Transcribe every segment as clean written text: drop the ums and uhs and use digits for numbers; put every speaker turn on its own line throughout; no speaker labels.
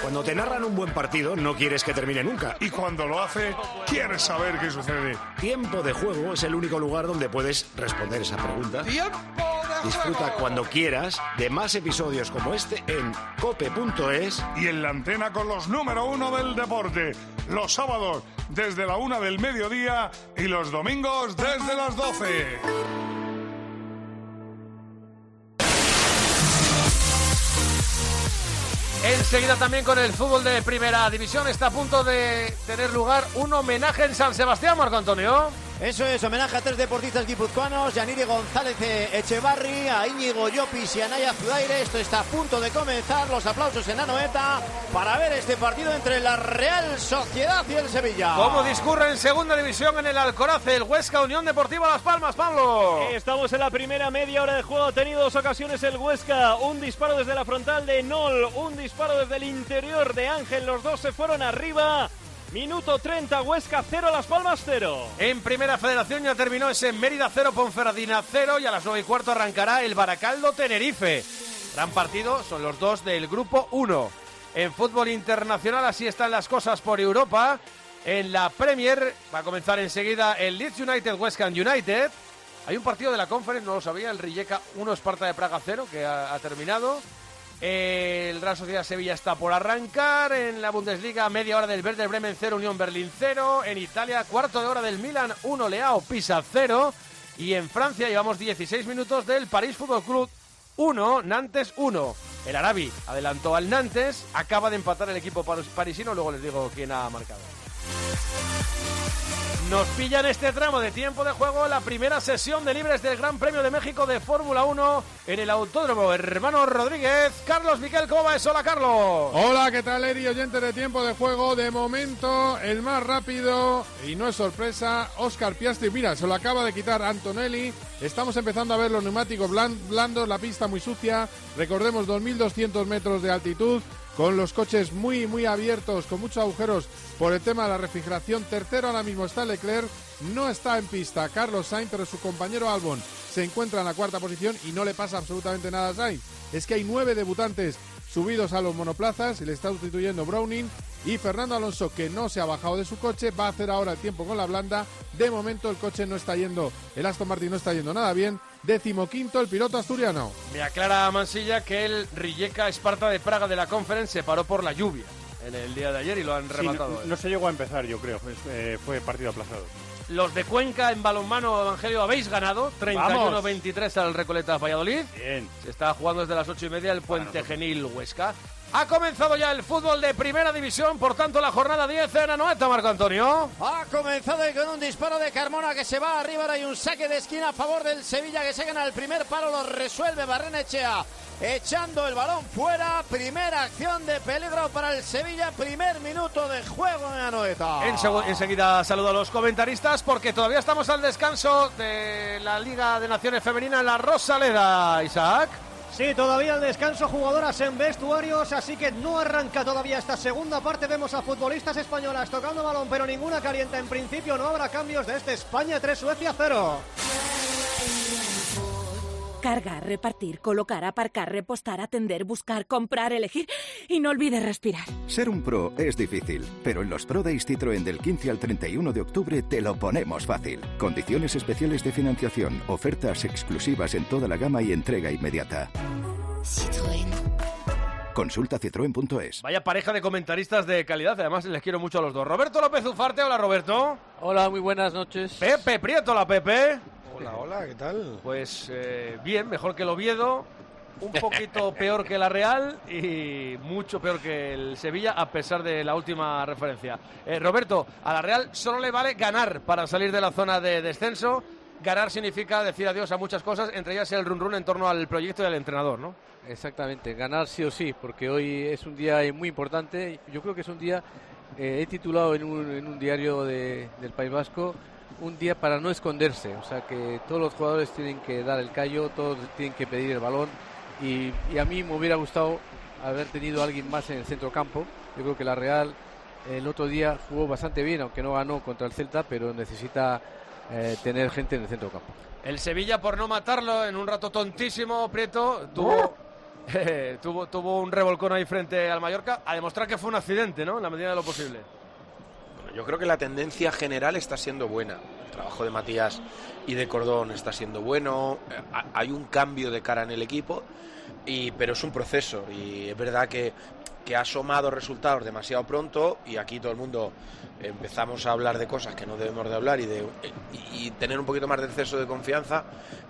Cuando te narran un buen partido, no quieres que termine nunca.
Y cuando lo hace, quieres saber qué sucede.
Tiempo de Juego es el único lugar donde puedes responder esa pregunta. Disfruta cuando quieras de más episodios como este en cope.es
y en la antena con los número 1 del deporte. Los sábados desde la 1 del mediodía y los domingos desde las 12.
Enseguida también con el fútbol de primera división está a punto de tener lugar un homenaje en San Sebastián, Marco Antonio.
Eso es, homenaje a 3 deportistas guipuzcoanos, Yanire González Echevarri, a Íñigo Llopis y a Naya Zudaire. Esto está a punto de comenzar, los aplausos en Anoeta para ver este partido entre la Real Sociedad y el Sevilla.
¿Cómo discurre en segunda división en el Alcoraz el Huesca Unión Deportiva Las Palmas, Pablo?
Estamos en la primera media hora de juego, ha tenido 2 ocasiones el Huesca, un disparo desde la frontal de Nol, un disparo desde el interior de Ángel, los dos se fueron arriba. Minuto 30, Huesca 0, Las Palmas 0.
En Primera Federación ya terminó ese Mérida 0, Ponferradina 0 y a las 9:15 arrancará el Baracaldo Tenerife. Gran partido, son los dos del grupo 1. En fútbol internacional así están las cosas por Europa. En la Premier va a comenzar enseguida el Leeds United West Ham United. Hay un partido de la Conference, no lo sabía, el Rijeka 1, Sparta de Praga 0, que ha terminado. El Real Sociedad Sevilla está por arrancar. En la Bundesliga, media hora del Werder Bremen 0, Unión Berlín 0. En Italia, cuarto de hora del Milan 1, Leao Pisa 0. Y en Francia llevamos 16 minutos del París Fútbol Club 1, Nantes 1. El Arabi adelantó al Nantes, acaba de empatar el equipo parisino, luego les digo quién ha marcado. Nos pilla en este tramo de tiempo de juego la primera sesión de libres del Gran Premio de México de Fórmula 1 en el Autódromo Hermano Rodríguez. Carlos Miquel, ¿cómo va eso? Hola, Carlos.
Hola, ¿qué tal, Eri? Oyente de tiempo de juego. De momento, el más rápido, y no es sorpresa, Oscar Piastri. Mira, se lo acaba de quitar Antonelli. Estamos empezando a ver los neumáticos blandos, la pista muy sucia. Recordemos, 2.200 metros de altitud, con los coches muy abiertos, con muchos agujeros por el tema de la refrigeración. Tercero ahora mismo está Leclerc, no está en pista Carlos Sainz, pero su compañero Albon se encuentra en la cuarta posición y no le pasa absolutamente nada a Sainz. Es que hay 9 debutantes subidos a los monoplazas y le está sustituyendo Browning, y Fernando Alonso, que no se ha bajado de su coche, va a hacer ahora el tiempo con la blanda. De momento el coche no está yendo, el Aston Martin no está yendo nada bien. 15º el piloto asturiano.
Me aclara Mansilla que el Rijeka Sparta de Praga de la Conference se paró por la lluvia en el día de ayer y lo han rematado.
No se llegó a empezar, yo creo, fue partido aplazado.
Los de Cuenca en balonmano, Evangelio, habéis ganado 31-23 al Recoletas Valladolid.
Bien.
Se está jugando desde las 8:30 el Puente Genil Huesca. Ha comenzado ya el fútbol de primera división, por tanto la jornada 10 en Anoeta, Marco Antonio.
Ha comenzado y con un disparo de Carmona que se va arriba, ahora hay un saque de esquina a favor del Sevilla que se gana el primer palo, lo resuelve Barrenechea echando el balón fuera. Primera acción de peligro para el Sevilla, primer minuto de juego en Anoeta.
Enseguida saludo a los comentaristas porque todavía estamos al descanso de la Liga de Naciones Femenina en la Rosaleda, Isaac.
Sí, todavía el descanso, jugadoras en vestuarios, así que no arranca todavía esta segunda parte. Vemos a futbolistas españolas tocando balón, pero ninguna calienta. En principio no habrá cambios de este España 3, Suecia 0.
Cargar, repartir, colocar, aparcar, repostar, atender, buscar, comprar, elegir y no olvides respirar.
Ser un pro es difícil, pero en los Pro Days Citroën del 15 al 31 de octubre te lo ponemos fácil. Condiciones especiales de financiación, ofertas exclusivas en toda la gama y entrega inmediata.
Citroën.
Consulta citroen.es.
Vaya pareja de comentaristas de calidad, además les quiero mucho a los dos. Roberto López Ufarte, hola Roberto.
Hola, muy buenas noches.
Pepe Prieto, hola Pepe.
Hola, ¿qué tal?
Pues bien, mejor que el Oviedo, un poquito peor que la Real y mucho peor que el Sevilla, a pesar de la última referencia. Roberto, a la Real solo le vale ganar para salir de la zona de descenso. Ganar significa decir adiós a muchas cosas, entre ellas el run-run en torno al proyecto y al entrenador, ¿no?
Exactamente, ganar sí o sí, porque hoy es un día muy importante. Yo creo que es un día, he titulado en un diario del País Vasco, un día para no esconderse, o sea que todos los jugadores tienen que dar el callo, todos tienen que pedir el balón y a mí me hubiera gustado haber tenido a alguien más en el centrocampo. Yo creo que la Real el otro día jugó bastante bien, aunque no ganó contra el Celta, pero necesita tener gente en el centrocampo.
El Sevilla, por no matarlo en un rato tontísimo, Prieto, tuvo tuvo un revolcón ahí frente al Mallorca, a demostrar que fue un accidente, ¿no? En la medida de lo posible.
Bueno, yo creo que la tendencia general está siendo buena. El trabajo de Matías y de Cordón está siendo bueno. Hay un cambio de cara en el equipo, pero es un proceso. Y es verdad que ha asomado resultados demasiado pronto, y aquí todo el mundo empezamos a hablar de cosas que no debemos de hablar y tener un poquito más de exceso de confianza,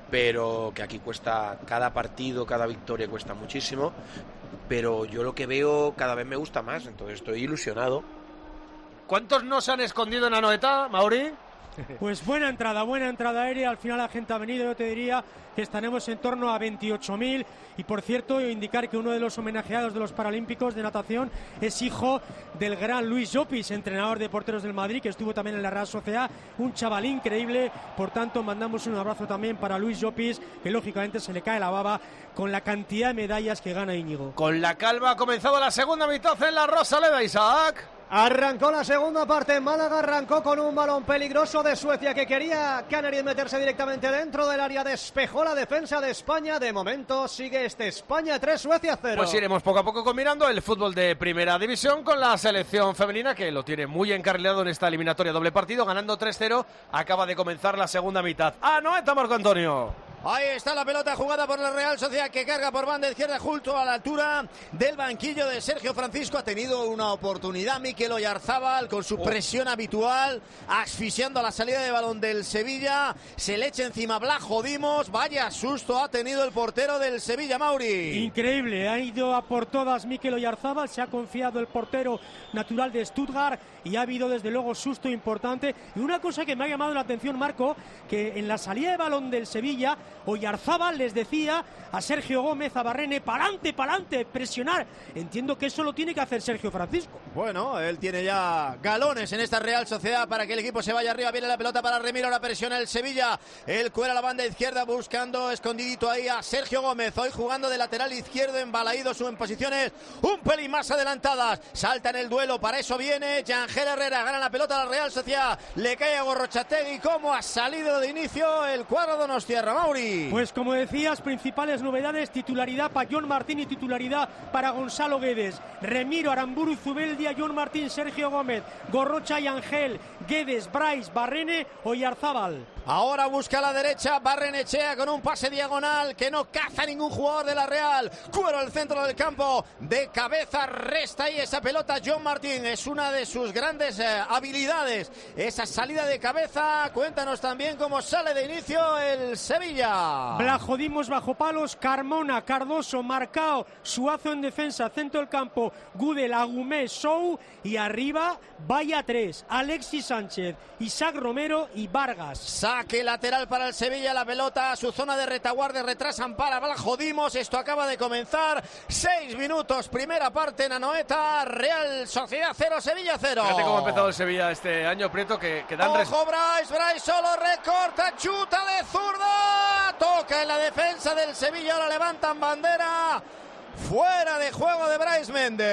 pero que aquí cuesta cada partido, cada victoria cuesta muchísimo, pero yo lo que veo cada vez me gusta más, entonces estoy ilusionado.
¿Cuántos no se han escondido en Anoeta, Mauri?
Pues buena entrada aérea, al final la gente ha venido, yo te diría que estaremos en torno a 28.000, y por cierto indicar que uno de los homenajeados de los Paralímpicos de natación es hijo del gran Luis Llopis, entrenador de porteros del Madrid, que estuvo también en la Real Sociedad, un chaval increíble, por tanto mandamos un abrazo también para Luis Llopis, que lógicamente se le cae la baba con la cantidad de medallas que gana Íñigo.
Con la calva ha comenzado la segunda mitad en la Rosaleda, Isaac.
Arrancó la segunda parte en Málaga, arrancó con un balón peligroso de Suecia que quería Canary meterse directamente dentro del área, despejó la defensa de España. De momento sigue España 3, Suecia 0.
Pues iremos poco a poco combinando el fútbol de primera división con la selección femenina, que lo tiene muy encarrilado en esta eliminatoria doble partido, ganando 3-0, acaba de comenzar la segunda mitad. Anoeta, Marco Antonio.
Ahí está la pelota jugada por la Real Sociedad, que carga por banda izquierda junto a la altura del banquillo de Sergio Francisco. Ha tenido una oportunidad Mikel Oyarzábal con su presión habitual, asfixiando a la salida de balón del Sevilla. Se le echa encima Blajo Dimos. Vaya susto ha tenido el portero del Sevilla, Mauri.
Increíble, ha ido a por todas Mikel Oyarzábal, se ha confiado el portero natural de Stuttgart y ha habido desde luego susto importante. Y una cosa que me ha llamado la atención, Marco, que en la salida de balón del Sevilla, Oyarzábal les decía a Sergio Gómez, a Barrene, pa'lante, presionar. Entiendo que eso lo tiene que hacer Sergio Francisco.
Bueno, él tiene ya galones en esta Real Sociedad para que el equipo se vaya arriba. Viene la pelota para Remiro, la presiona el Sevilla. Él cuela la banda izquierda buscando escondidito ahí a Sergio Gómez. Hoy jugando de lateral izquierdo, embalaídos o en posiciones un pelín más adelantadas. Salta en el duelo, para eso viene Yangel Herrera. Gana la pelota a la Real Sociedad. Le cae a Gorrochategui. ¿Cómo ha salido de inicio el cuadro donostiarra, Mauri?
Pues como decías, principales novedades: titularidad para John Martín y titularidad para Gonzalo Guedes. Remiro, Aramburu, Zubeldia, John Martín, Sergio Gómez, Gorrocha y Ángel, Guedes, Brais, Barrene, Oyarzábal.
Ahora busca a la derecha Barrenechea con un pase diagonal que no caza ningún jugador de la Real. Cuero al centro del campo, de cabeza resta ahí esa pelota John Martín. Es una de sus grandes habilidades, esa salida de cabeza. Cuéntanos también cómo sale de inicio el Sevilla.
Blajodimos bajo palos, Carmona, Cardoso, Marcao, Suazo en defensa, centro del campo, Gudel, Agumé, Sou, y arriba vaya tres: Alexis Sánchez, Isaac Romero y Vargas.
Saque lateral para el Sevilla, la pelota a su zona de retaguardia, retrasan para Blajodimos. Esto acaba de comenzar, 6 minutos, primera parte en Anoeta. Real Sociedad 0, Sevilla 0.
Fíjate cómo ha empezado el Sevilla este año, Prieto, que dan...
Ojo, Brais solo recorta, chuta de zurda, toca en la defensa del Sevilla, ahora levantan bandera. Fuera de juego de Brais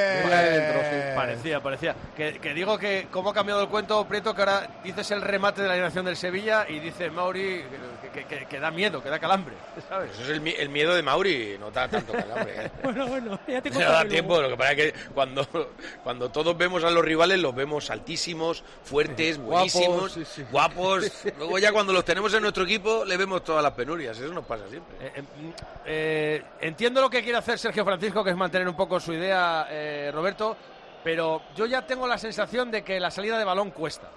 Méndez.
Parecía. Que digo que cómo ha cambiado el cuento, Prieto, que ahora dices el remate de la alineación del Sevilla y dice Mauri que da miedo, que da calambre, ¿sabes?
Eso es el miedo de Mauri, no da tanto calambre.
Bueno, ya te
no da tiempo, lo que pasa es que cuando todos vemos a los rivales los vemos altísimos, fuertes, buenísimos, guapos. Luego ya cuando los tenemos en nuestro equipo le vemos todas las penurias, eso nos pasa siempre.
Entiendo lo que quiere hacer Sergio Francisco, que es mantener un poco su idea, Roberto, pero yo ya tengo la sensación de que la salida de balón cuesta,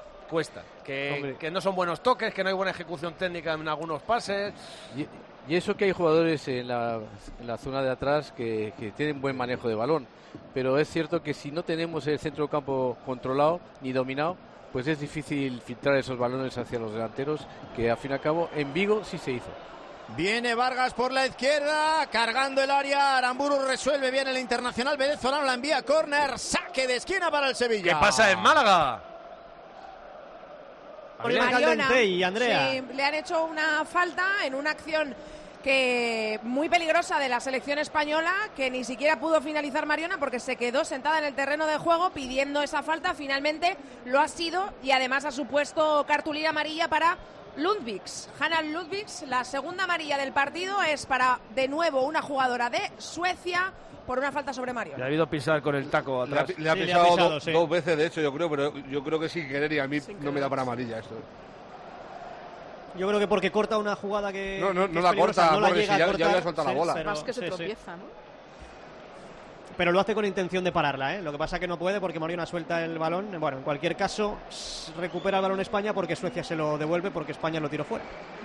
que no son buenos toques, que no hay buena ejecución técnica en algunos pases.
Y eso que hay jugadores en la zona de atrás que tienen buen manejo de balón, pero es cierto que si no tenemos el centro del campo controlado ni dominado, pues es difícil filtrar esos balones hacia los delanteros, que al fin y al cabo en Vigo sí se hizo.
Viene Vargas por la izquierda, cargando el área. Aramburu resuelve bien el internacional venezolano, la envía a córner, saque de esquina para el Sevilla.
¿Qué pasa en Málaga?
Mariona,
y Andrea.
sí, le han hecho una falta en una acción que muy peligrosa de la selección española, que ni siquiera pudo finalizar Mariona porque se quedó sentada en el terreno de juego pidiendo esa falta. Finalmente lo ha sido y además ha supuesto cartulina amarilla para Ludvigs, Hanna Ludvigs. La segunda amarilla del partido es para, de nuevo, una jugadora de Suecia por una falta sobre Mario.
Le ha habido pisar con el taco atrás.
Le ha pisado dos veces, de hecho, yo creo, pero yo creo que sin querer, y a mí no me da para amarilla esto.
Yo creo que porque corta una jugada que
no
que
la corta,
no la llega a cortar,
ya le ha soltado la bola.
Pero, más que se tropieza, ¿no?
Pero lo hace con intención de pararla, ¿eh? Lo que pasa es que no puede porque Mariona suelta el balón. Bueno, en cualquier caso, recupera el balón España porque Suecia se lo devuelve porque España lo tiró fuera.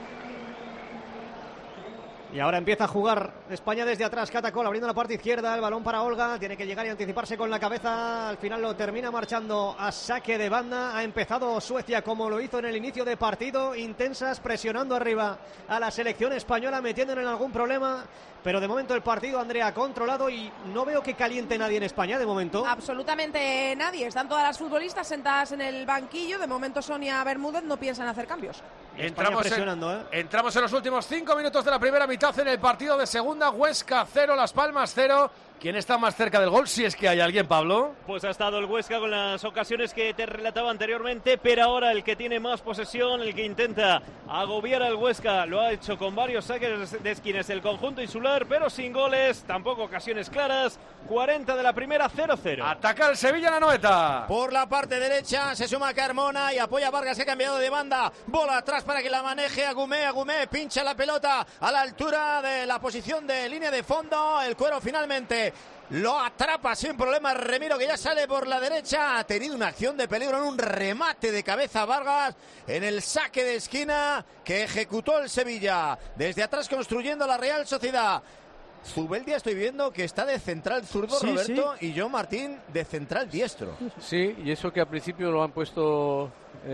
Y ahora empieza a jugar España desde atrás. Catacol abriendo la parte izquierda. El balón para Olga. Tiene que llegar y anticiparse con la cabeza. Al final lo termina marchando a saque de banda. Ha empezado Suecia como lo hizo en el inicio de partido. Intensas, presionando arriba a la selección española, metiéndole en algún problema. Pero de momento el partido, Andrea, controlado y no veo que caliente nadie en España de momento.
Absolutamente nadie. Están todas las futbolistas sentadas en el banquillo. De momento Sonia Bermúdez no piensa en hacer cambios.
Entramos en los últimos 5 minutos de la primera mitad en el partido de segunda. Huesca 0, Las Palmas 0. ¿Quién está más cerca del gol? Si es que hay alguien, Pablo.
Pues ha estado el Huesca con las ocasiones que te relataba anteriormente, pero ahora el que tiene más posesión, el que intenta agobiar al Huesca, lo ha hecho con varios saques de esquinas el conjunto insular, pero sin goles, tampoco ocasiones claras. 40 de la primera, 0-0.
Ataca el Sevilla en la Anoeta.
Por la parte derecha se suma Carmona y apoya a Vargas, que ha cambiado de banda. Bola atrás para que la maneje Agumé. Agumé pincha la pelota a la altura de la posición de línea de fondo. El Cuero finalmente lo atrapa sin problema Remiro, que ya sale por la derecha. Ha tenido una acción de peligro en un remate de cabeza Vargas en el saque de esquina que ejecutó el Sevilla. Desde atrás construyendo la Real Sociedad. Zubeldia estoy viendo que está de central zurdo, sí, Roberto, sí. Y John Martín de central diestro.
Sí, y eso que al principio lo han puesto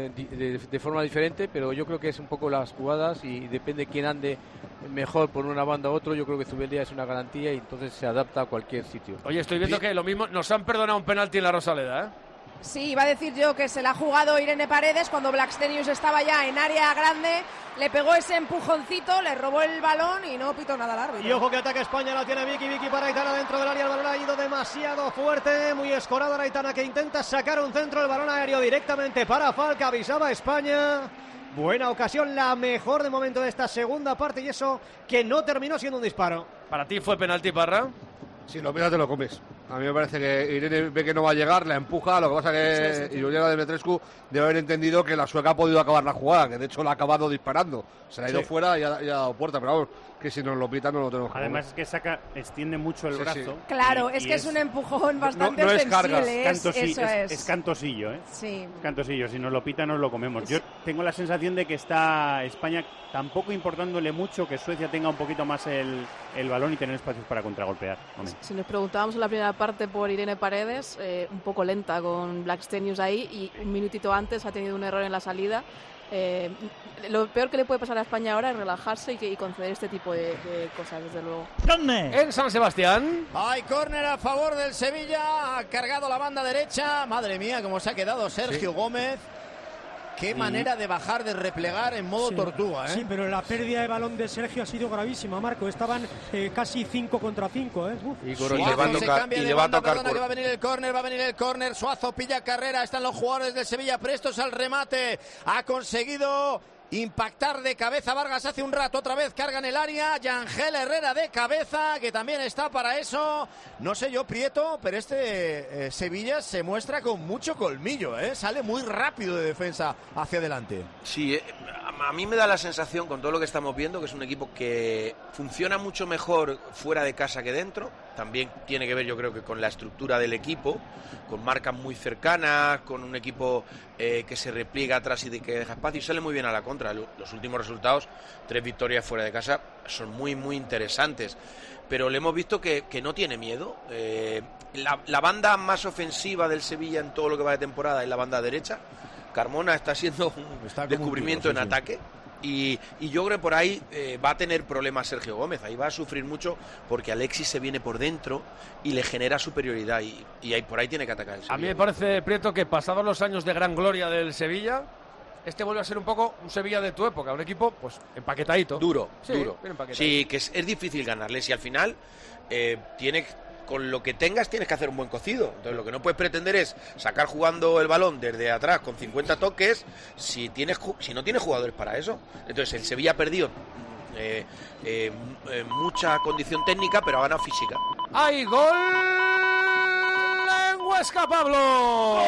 de forma diferente, pero yo creo que es un poco las jugadas y depende quién ande mejor por una banda u otro. Yo creo que Zubeldia es una garantía y entonces se adapta a cualquier sitio.
Oye, estoy viendo que lo mismo nos han perdonado un penalti en la Rosaleda, ¿eh?
Sí, iba a decir yo que se la ha jugado Irene Paredes cuando Blackstenius estaba ya en área grande, le pegó ese empujoncito, le robó el balón y no pitó nada al árbitro.
Y ojo que ataca España, la tiene Vicky para Aitana dentro del área, el balón ha ido demasiado fuerte, muy escorado Aitana, que intenta sacar un centro, el balón aéreo directamente para Falca, avisaba España. Buena ocasión, la mejor de momento de esta segunda parte, y eso que no terminó siendo un disparo.
¿Para ti fue penalti, Parra?
Si lo miras te lo comes. A mí me parece que Irene ve que no va a llegar, la empuja, lo que pasa que sí. Juliana Demetrescu debe haber entendido que la sueca ha podido acabar la jugada, que de hecho la ha acabado disparando. Se la ha ido fuera y ha dado puerta, pero vamos, que si nos lo pitan no lo tenemos que
Además es que extiende mucho el brazo. Sí.
Claro, es que es un empujón bastante
no es
sensible.
Es cantosillo, ¿eh?
Sí.
Cantosillo, si nos lo pitan nos lo comemos. Yo tengo la sensación de que está España tampoco importándole mucho que Suecia tenga un poquito más el balón y tener espacios para contragolpear.
Si nos preguntábamos en la primera parte por Irene Paredes, un poco lenta con Blackstenius ahí, y un minutito antes ha tenido un error en la salida. Lo peor que le puede pasar a España ahora es relajarse y conceder este tipo de cosas, desde luego.
En San Sebastián.
Hay córner a favor del Sevilla, ha cargado la banda derecha. Madre mía, cómo se ha quedado Sergio Gómez. Qué manera de bajar, de replegar en modo tortuga, ¿eh?
Sí, pero la pérdida de balón de Sergio ha sido gravísima, Marco. Estaban casi 5 contra 5, ¿eh?
Y le va a tocar
que va a venir el córner, Suazo pilla carrera, están los jugadores del Sevilla prestos al remate. Ha conseguido impactar de cabeza Vargas hace un rato, otra vez carga en el área, Yangel Herrera de cabeza, que también está para eso. No sé yo, Prieto, pero Sevilla se muestra con mucho colmillo, sale muy rápido de defensa hacia adelante.
Sí, a mí me da la sensación, con todo lo que estamos viendo, que es un equipo que funciona mucho mejor fuera de casa que dentro. También tiene que ver, yo creo, que con la estructura del equipo, con marcas muy cercanas, con un equipo que se repliega atrás y que deja espacio y sale muy bien a la contra. Los últimos resultados, 3 victorias fuera de casa, son muy, muy interesantes. Pero le hemos visto que no tiene miedo. La banda más ofensiva del Sevilla en todo lo que va de temporada es la banda derecha. Carmona está siendo un descubrimiento en ataque. Y yo creo que por ahí va a tener problemas Sergio Gómez, ahí va a sufrir mucho porque Alexis se viene por dentro y le genera superioridad y ahí, por ahí tiene que atacar el Sevilla.
A mí me parece, Prieto, que pasados los años de gran gloria del Sevilla, este vuelve a ser un poco un Sevilla de tu época, un equipo pues empaquetadito.
Duro.
Bien empaquetadito.
Sí, que es difícil ganarle, si al final tiene con lo que tengas tienes que hacer un buen cocido. Entonces lo que no puedes pretender es sacar jugando el balón desde atrás con 50 toques si no tienes jugadores para eso. Entonces el Sevilla ha perdido mucha condición técnica, pero ha ganado física.
¡Hay gol en Huesca, Pablo!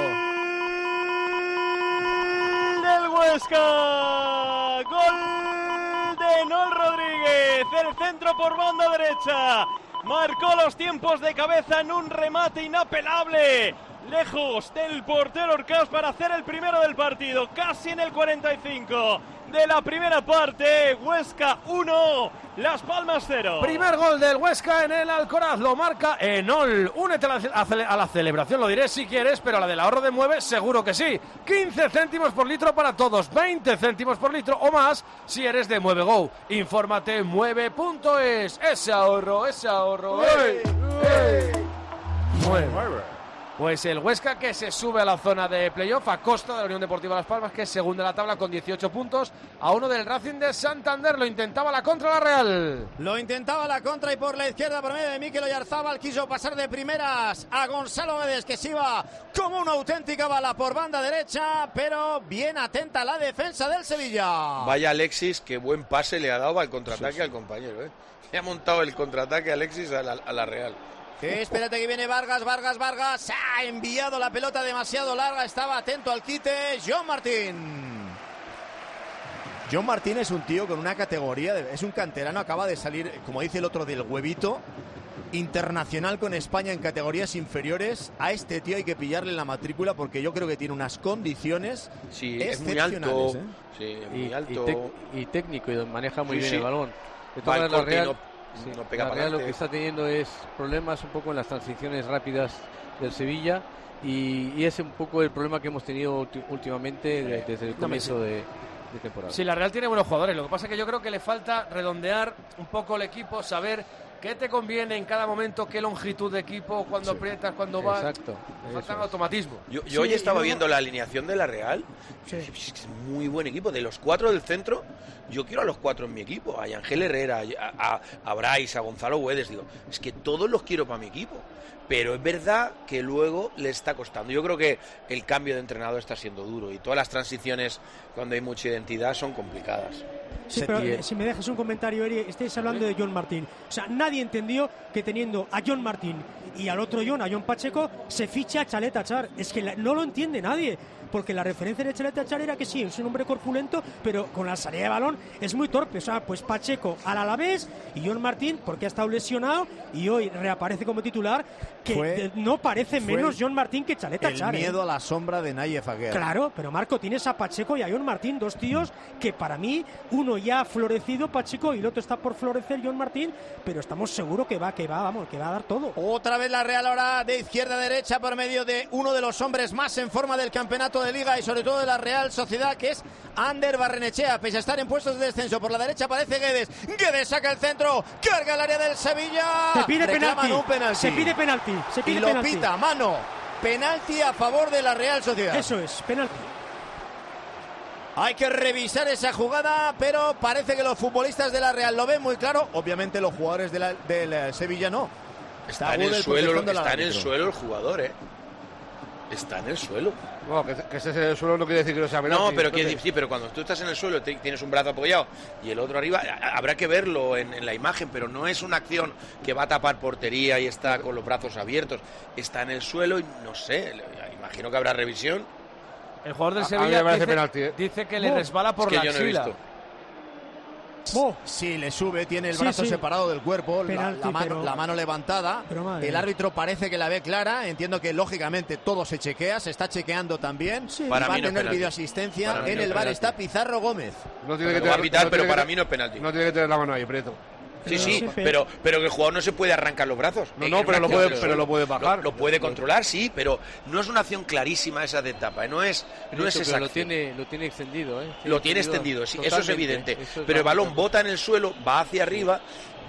Del Huesca, gol de Nol Rodríguez, el centro por banda derecha, marcó los tiempos de cabeza en un remate inapelable, lejos del portero Orcás para hacer el primero del partido, casi en el 45 de la primera parte. Huesca 1, Las Palmas 0.
Primer gol del Huesca en el Alcoraz, lo marca Enol. Únete a la celebración, lo diré si quieres, pero a la del ahorro de Mueve seguro que sí. 15 céntimos por litro para todos, 20 céntimos por litro o más si eres de Mueve Go. Infórmate en mueve.es. Ese ahorro. Mueve. Pues el Huesca que se sube a la zona de playoff a costa de la Unión Deportiva Las Palmas, que es segunda en la tabla con 18 puntos, a uno del Racing de Santander. Lo intentaba la contra la Real.
Lo intentaba la contra y por la izquierda por medio de Mikel Oyarzábal quiso pasar de primeras a Gonzalo Guedes, que se iba como una auténtica bala por banda derecha, pero bien atenta la defensa del Sevilla.
Vaya Alexis, qué buen pase le ha dado al contraataque al compañero. Le ha montado el contraataque Alexis a la Real.
Espérate que viene Vargas, ha enviado la pelota demasiado larga, estaba atento al quite John Martín. John Martín es un tío con una categoría, es un canterano, acaba de salir, como dice el otro, del huevito, internacional con España en categorías inferiores. A este tío hay que pillarle la matrícula porque yo creo que tiene unas condiciones
es muy alto, muy alto.
Y técnico, y maneja muy bien
sí.
el balón. De
Va
todas la Real,
no pega
la
para
Real lo
adelante.
que está teniendo es problemas un poco en las transiciones rápidas del Sevilla, y es un poco el problema que hemos tenido últimamente desde el comienzo de temporada.
Sí, la Real tiene buenos jugadores, lo que pasa es que yo creo que le falta redondear un poco el equipo, saber qué te conviene en cada momento, qué longitud de equipo, cuando aprietas, cuando vas.
Exacto.
Faltan automatismo.
Yo hoy estaba viendo la alineación de la Real. Es muy buen equipo. De los 4 del centro, yo quiero a los 4 en mi equipo. A Ángel Herrera, a Brais, a Gonzalo Guedes. Digo, es que todos los quiero para mi equipo. Pero es verdad que luego le está costando. Yo creo que el cambio de entrenador está siendo duro y todas las transiciones, cuando hay mucha identidad, son complicadas.
Sí, pero si me dejas un comentario, Eri, estáis hablando de John Martín. O sea, nadie entendió que teniendo a John Martín y al otro John, a John Pacheco, se ficha a Chalet Achar. Es que no lo entiende nadie. Porque la referencia de Chalet Achar era que sí, es un hombre corpulento, pero con la salida de balón es muy torpe. O sea, pues Pacheco al Alavés y John Martín, porque ha estado lesionado y hoy reaparece como titular, que no parece menos John Martín que Chalet Achar.
El miedo a la sombra de Nayef Aguirre.
Claro, pero Marco, tienes a Pacheco y a John Martín, dos tíos que para mí, uno ya ha florecido, Pacheco, y el otro está por florecer, John Martín, pero estamos seguros que va a dar todo.
Otra vez la Real ahora de izquierda a derecha por medio de uno de los hombres más en forma del campeonato de Liga y sobre todo de la Real Sociedad, que es Ander Barrenechea. Pese a estar en puestos de descenso, por la derecha aparece Guedes. Guedes saca el centro, carga el área del Sevilla.
Se pide penalti.
Un penalti.
Se pide penalti.
Y lo pita, mano. Penalti a favor de la Real Sociedad.
Eso es, penalti.
Hay que revisar esa jugada, pero parece que los futbolistas de la Real lo ven muy claro. Obviamente los jugadores del Sevilla no.
Está en el suelo el jugador, Está en el suelo.
No, que estés en el suelo no quiere decir que no sea penalti.
No, pero sí, pero cuando tú estás en el suelo, tienes un brazo apoyado y el otro arriba, habrá que verlo en la imagen, pero no es una acción que va a tapar portería y está con los brazos abiertos. Está en el suelo y no sé, imagino que habrá revisión.
El jugador del Sevilla dice que le resbala por la
axila.
Yo no he visto.
Sí, le sube, tiene el brazo separado del cuerpo, penalti, la mano levantada. El árbitro parece que la ve clara. Entiendo que lógicamente todo se chequea, se está chequeando también. Va a tener videoasistencia. En el VAR está Pizarro Gómez.
No tiene que va a pitar, pero para mí no es penalti.
No tiene que tener la mano ahí, Prieto.
Sí, pero que el jugador no se puede arrancar los brazos.
No, pero lo puede bajar.
Lo puede controlar, sí, pero no es una acción clarísima esa de etapa. No es esa
lo tiene extendido.
Lo tiene extendido, sí, eso es evidente. Pero el balón bota en el suelo, va hacia arriba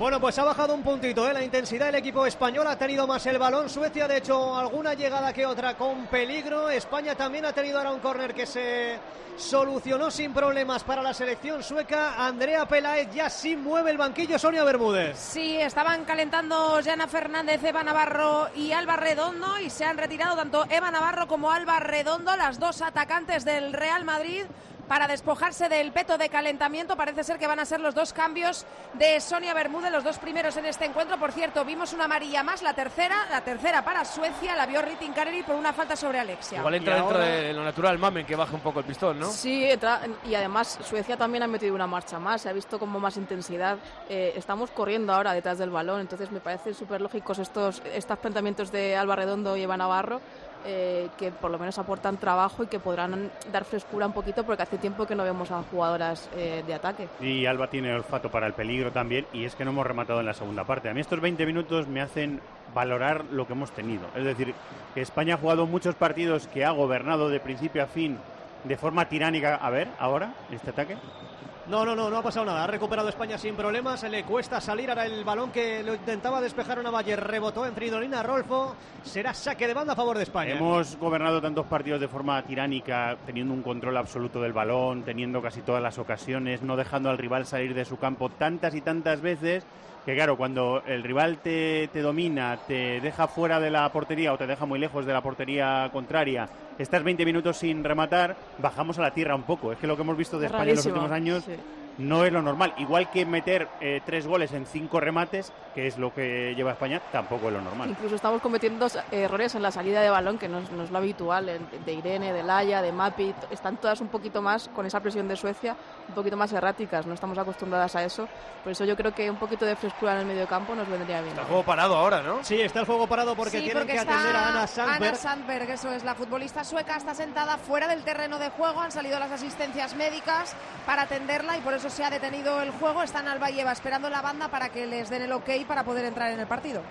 Bueno, pues ha bajado un puntito, la intensidad del equipo español, ha tenido más el balón. Suecia, de hecho, alguna llegada que otra con peligro. España también ha tenido ahora un córner que se solucionó sin problemas para la selección sueca. Andrea Peláez ya sí mueve el banquillo. Sonia Bermúdez.
Sí, estaban calentando Jana Fernández, Eva Navarro y Alba Redondo, y se han retirado tanto Eva Navarro como Alba Redondo, las dos atacantes del Real Madrid, para despojarse del peto de calentamiento. Parece ser que van a ser los dos cambios de Sonia Bermúdez, los dos primeros en este encuentro. Por cierto, vimos una amarilla más, la tercera para Suecia, la vio Ritin Kareri por una falta sobre Alexia.
Igual entra dentro de lo natural Mamen, que baja un poco el pistón, ¿no?
Sí, y además Suecia también ha metido una marcha más, se ha visto como más intensidad. Estamos corriendo ahora detrás del balón, entonces me parecen súper lógicos estos planteamientos de Alba Redondo y Eva Navarro. Que por lo menos aportan trabajo y que podrán dar frescura un poquito, porque hace tiempo que no vemos a jugadoras de ataque.
Y Alba tiene olfato para el peligro también, y es que no hemos rematado en la segunda parte. A mí estos 20 minutos me hacen valorar lo que hemos tenido. Es decir, que España ha jugado muchos partidos, que ha gobernado de principio a fin de forma tiránica. A ver, ahora, este ataque.
No ha pasado nada, ha recuperado España sin problemas, le cuesta salir, ahora el balón que lo intentaba despejar una Valle rebotó en Fridolina Rolfo, será saque de banda a favor de España.
Hemos gobernado tantos partidos de forma tiránica, teniendo un control absoluto del balón, teniendo casi todas las ocasiones, no dejando al rival salir de su campo tantas y tantas veces, que claro, cuando el rival te domina, te deja fuera de la portería o te deja muy lejos de la portería contraria, estás 20 minutos sin rematar, bajamos a la tierra un poco. Es que lo que hemos visto de España en los últimos años no es lo normal. Igual que meter 3 goles en 5 remates, que es lo que lleva España, tampoco es lo normal.
Incluso estamos cometiendo errores en la salida de balón, que no es lo habitual, de Irene, de Laia, de Mapi. Están todas un poquito más, con esa presión de Suecia, un poquito más erráticas. No estamos acostumbradas a eso. Por eso yo creo que un poquito de frescura en el medio campo nos vendría bien.
Está el juego parado ahora, ¿no?
Sí, está el juego parado porque tienen que atender a Anna Sandberg.
Anna Sandberg, eso es, la futbolista sueca está sentada fuera del terreno de juego. Han salido las asistencias médicas para atenderla y por eso se ha detenido el juego. Están Alba y Eva esperando la banda para que les den el ok para poder entrar en el partido.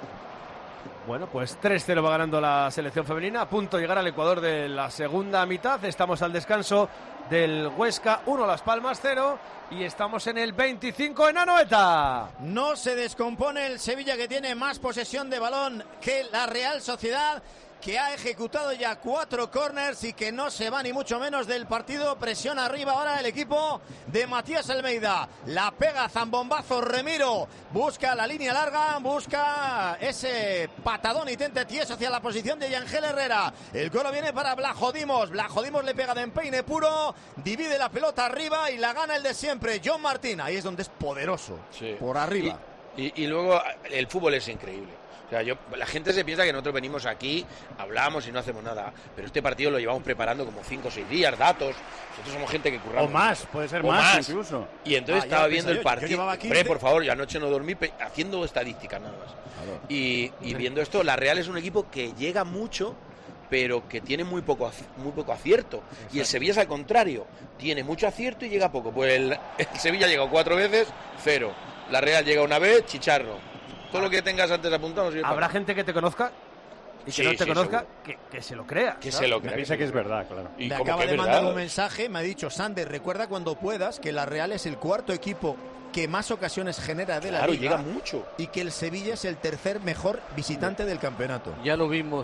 Bueno, pues 3-0 va ganando la selección femenina, a punto de llegar al Ecuador de la segunda mitad. Estamos al descanso del Huesca 1, Las Palmas 0, y estamos en el 25 en Anoeta.
No se descompone el Sevilla, que tiene más posesión de balón que la Real Sociedad, que ha ejecutado ya 4 córners y que no se va ni mucho menos del partido. Presión arriba ahora el equipo de Matías Almeida. La pega zambombazo Remiro. Busca la línea larga, busca ese patadón y tente tieso hacia la posición de Yangel Herrera. El coro viene para Blajodimos. Blajodimos le pega de empeine puro, divide la pelota arriba y la gana el de siempre, John Martín. Ahí es donde es poderoso, por arriba.
Y luego el fútbol es increíble. O sea, la gente se piensa que nosotros venimos aquí, hablamos y no hacemos nada. Pero este partido lo llevamos preparando como 5 o 6 días, datos. Nosotros somos gente que curramos.
O más, puede ser más incluso.
Y entonces estaba viendo el partido. Hombre, por favor, yo anoche no dormí haciendo estadísticas nada más. Claro. Y viendo esto, la Real es un equipo que llega mucho, pero que tiene muy poco acierto. Exacto. Y el Sevilla es al contrario. Tiene mucho acierto y llega poco. Pues el Sevilla llegó 4 veces, 0. La Real llega una vez, chicharro. Todo lo que tengas antes apuntado.
Habrá gente que te conozca y que no te conozca, que se lo crea.
Que se lo crea.
Piensa que es verdad, claro.
Me acaba de mandar un mensaje, me ha dicho: Sander, recuerda cuando puedas que la Real es el 4º equipo que más ocasiones genera de la Liga.
Llega mucho.
Y que el Sevilla es el 3er mejor visitante del campeonato.
Ya lo vimos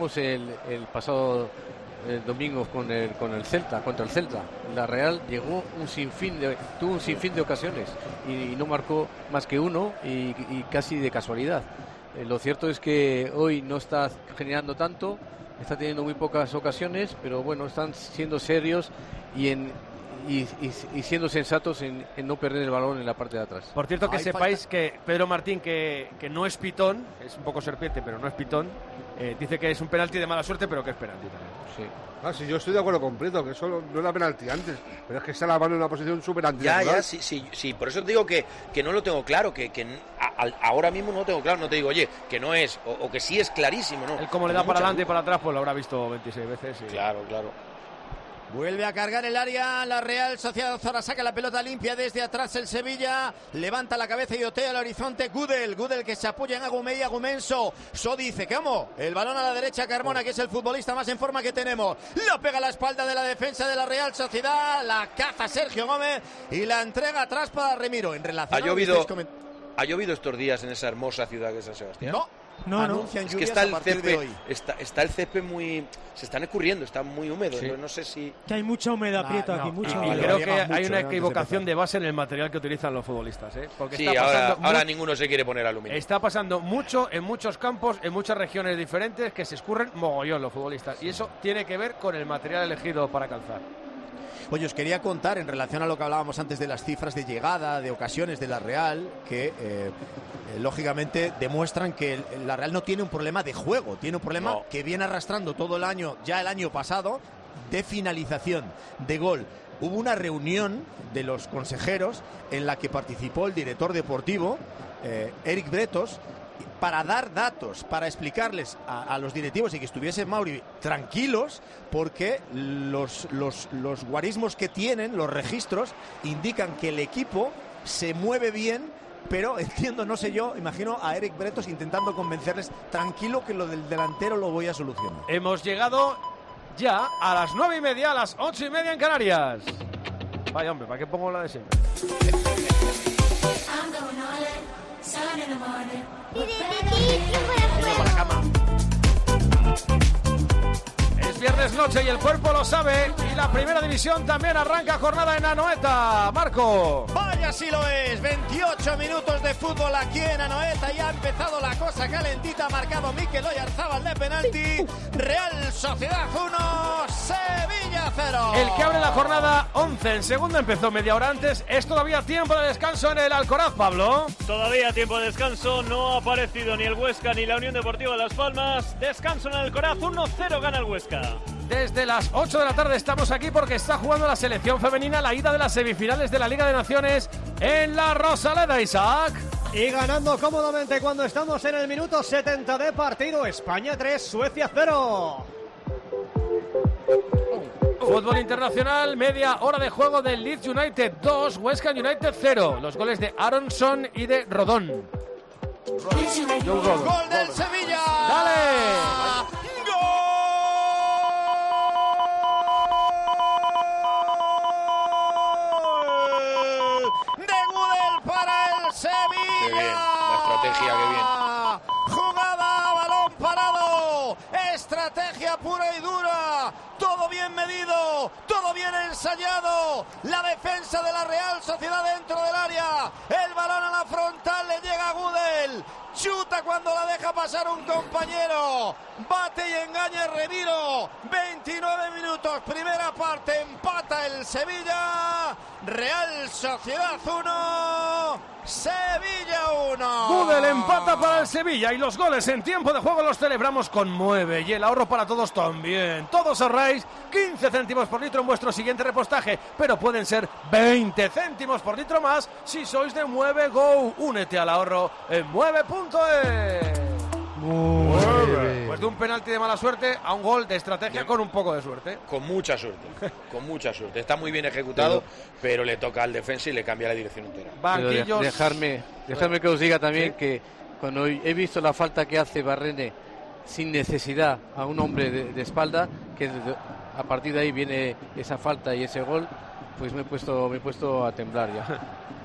el pasado domingo con el Celta, contra el Celta. La Real tuvo un sinfín de ocasiones y no marcó más que uno y casi de casualidad. Lo cierto es que hoy no está generando tanto, está teniendo muy pocas ocasiones, pero bueno, están siendo serios y siendo sensatos en no perder el balón en la parte de atrás.
Por cierto, que sepáis que Pedro Martín, que no es pitón, es un poco serpiente, pero no es pitón, dice que es un penalti de mala suerte, pero que es penalti también.
Sí. Sí, yo estoy de acuerdo completo, que eso no era penalti antes, pero es que está la mano en una posición súper antinatural.
Sí, por eso te digo que no lo tengo claro, que ahora mismo no lo tengo claro, no te digo, oye, que no es, o que sí es clarísimo, ¿no?
Él como le da para adelante y para atrás, pues lo habrá visto 26 veces. Y...
Claro.
Vuelve a cargar el área la Real Sociedad. Ahora saca la pelota limpia desde atrás el Sevilla. Levanta la cabeza y otea al horizonte Gudel que se apoya en Agumé y Agumenso. So dice, ¿cómo? El balón a la derecha, Carmona, que es el futbolista más en forma que tenemos. La pega a la espalda de la defensa de la Real Sociedad. La caza Sergio Gómez y la entrega atrás para Remiro. En relación
¿Ha llovido estos días en esa hermosa ciudad que es San Sebastián?
No, anuncian
es que
lluvias
está
a
el
partir de
césped,
hoy.
está el césped muy... Se están escurriendo, está muy húmedo.
Sí.
No sé si...
Que hay mucha humedad, Prieto, aquí, mucha humedad.
Y creo que hay una equivocación de base en el material que utilizan los futbolistas, ¿eh? Porque
Sí,
está pasando
ahora ninguno se quiere poner aluminio.
Está pasando mucho en muchos campos, en muchas regiones diferentes, que se escurren mogollón los futbolistas. Y eso tiene que ver con el material elegido para calzar.
Oye, os quería contar en relación a lo que hablábamos antes de las cifras de llegada, de ocasiones de la Real, que lógicamente demuestran que la Real no tiene un problema de juego, tiene un problema que viene arrastrando todo el año, ya el año pasado, de finalización, de gol. Hubo una reunión de los consejeros en la que participó el director deportivo, Eric Bretos, para dar datos, para explicarles a los directivos y que estuviese Mauri tranquilos, porque los guarismos que tienen, los registros, indican que el equipo se mueve bien, pero entiendo, no sé yo, imagino a Eric Bretos intentando convencerles, tranquilo que lo del delantero lo voy a solucionar.
Hemos llegado ya a las 9:30, a las 8:30 en Canarias. Vaya hombre, ¿para qué pongo la de siempre? Para la cama. Es viernes noche y el cuerpo lo sabe. Y la primera división también arranca jornada en Anoeta. Marco.
Vaya si lo es. 28 minutos de fútbol aquí en Anoeta. Ya ha empezado la cosa calentita. Ha marcado Mikel Oyarzábal de penalti. Real Sociedad 1, Sevilla 0.
El que abre la jornada 11. En segunda empezó media hora antes. Es todavía tiempo de descanso en el Alcoraz, Pablo.
Todavía tiempo de descanso. No ha aparecido ni el Huesca ni la Unión Deportiva Las Palmas. Descanso en el Alcoraz. 1-0 gana el Huesca.
Desde las 8 de la tarde estamos aquí porque está jugando la selección femenina la ida de las semifinales de la Liga de Naciones en la Rosaleda, Isaac.
Y ganando cómodamente cuando estamos en el minuto 70 de partido. España 3, Suecia 0.
Fútbol internacional, media hora de juego del Leeds United 2, West Ham United 0. Los goles de Aronson y de Rodón.
Gol del Sevilla.
¡Dale!
Sevilla.
Qué bien, la estrategia, qué bien.
Jugada, balón parado, estrategia pura y dura, todo bien medido, todo bien ensayado, la defensa de la Real Sociedad dentro del área, el balón a la frontal, le llega a Gudel, chuta cuando la deja pasar un compañero, bate y engaña Remiro, 29 minutos, primera parte, empata el Sevilla, Real Sociedad 1, Sevilla 1.
Gudel empata para el Sevilla y los goles en tiempo de juego los celebramos con 9 y el ahorro para todos también. Todos ahorráis 15 céntimos por litro en vuestro siguiente repostaje, pero pueden ser 20 céntimos por litro más si sois de Mueve Go. Únete al ahorro en mueve.es. Pues de un penalti de mala suerte a un gol de estrategia con un poco de suerte.
Con mucha suerte, con mucha suerte. Está muy bien ejecutado, pero le toca al defensa y le cambia la dirección entera.
Banquillos.
Dejarme que os diga también que cuando he visto la falta que hace Barrene sin necesidad a un hombre de espalda, que a partir de ahí viene esa falta y ese gol, pues me he puesto a temblar ya.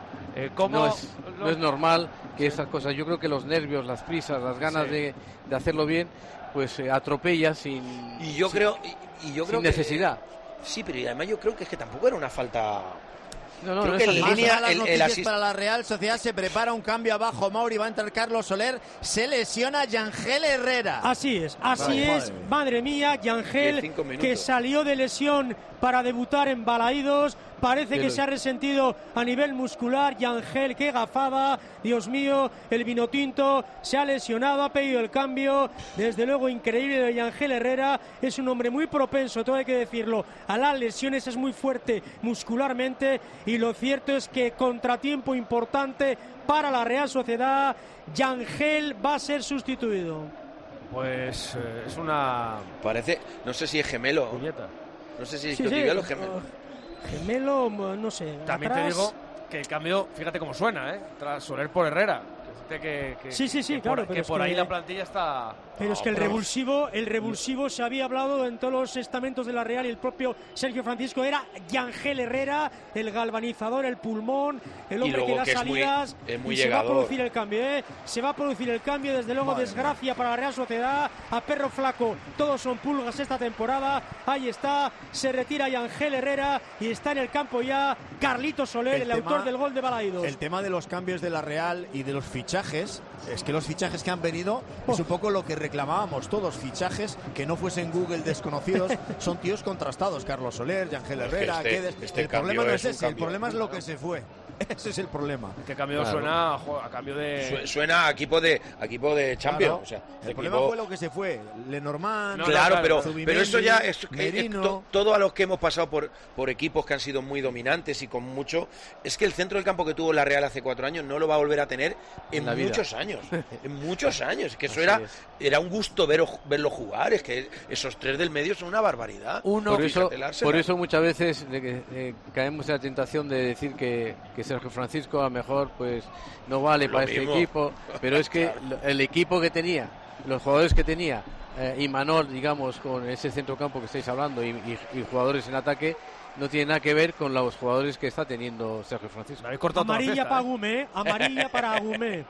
No es normal que esas cosas, yo creo que los nervios, las prisas, las ganas de hacerlo bien, pues atropella sin necesidad.
Sí, pero además yo creo que es que tampoco era una falta.
Creo que en línea para la Real Sociedad se prepara un cambio abajo. Mauri, va a entrar Carlos Soler, se lesiona Yangel Herrera.
Así es. Madre mía, Yangel, que salió de lesión para debutar en Balaídos. Parece que se ha resentido a nivel muscular. Yangel, qué gafada. Dios mío, el vinotinto se ha lesionado, ha pedido el cambio. Desde luego, increíble de Yangel Herrera. Es un hombre muy propenso, todo hay que decirlo, a las lesiones. Es muy fuerte muscularmente. Y lo cierto es que contratiempo importante para la Real Sociedad. Yangel va a ser sustituido.
Pues es una...
Parece, no sé si es gemelo.
Puñeta.
No sé si es gemelo.
Gemelo, no sé.
También atrás... te digo que el cambio, fíjate cómo suena, tras Soler por Herrera.
Sí, claro.
Que por ahí la plantilla está...
Pero es que el revulsivo se había hablado en todos los estamentos de la Real, y el propio Sergio Francisco era Yangel Herrera, el galvanizador, el pulmón, el hombre que da salidas.
Muy
y se va a producir el cambio, se va a producir el cambio, desde luego. Desgracia para la Real Sociedad, a perro flaco todos son pulgas esta temporada. Ahí está, se retira Yangel Herrera y está en el campo ya Carlito Soler, el autor del gol de Balaidos.
El tema de los cambios de la Real y de los fichajes, es que los fichajes que han venido es un poco lo que reclamábamos todos, fichajes que no fuesen Google desconocidos, son tíos contrastados, Carlos Soler, Yangel Herrera, el problema no es ese, el problema es lo que se fue. Ese es el problema.
Que cambio suena a cambio de...
Suena a equipo de Champions.
Claro.
O sea,
el problema fue lo que se fue. Lenormand...
Claro, pero eso ya es todo a los que hemos pasado por equipos que han sido muy dominantes y con mucho... Es que el centro del campo que tuvo la Real hace 4 años no lo va a volver a tener en muchos años. En muchos años. Que eso era un gusto verlo jugar. Es que esos 3 del medio son una barbaridad.
Por eso muchas veces caemos en la tentación de decir que Sergio Francisco a lo mejor pues no vale para este equipo, pero es que el equipo que tenía, los jugadores que tenía, Imanol, digamos, con ese centrocampo que estáis hablando y jugadores en ataque, no tiene nada que ver con los jugadores que está teniendo Sergio Francisco.
Amarilla para Agumé, amarilla para Agumé.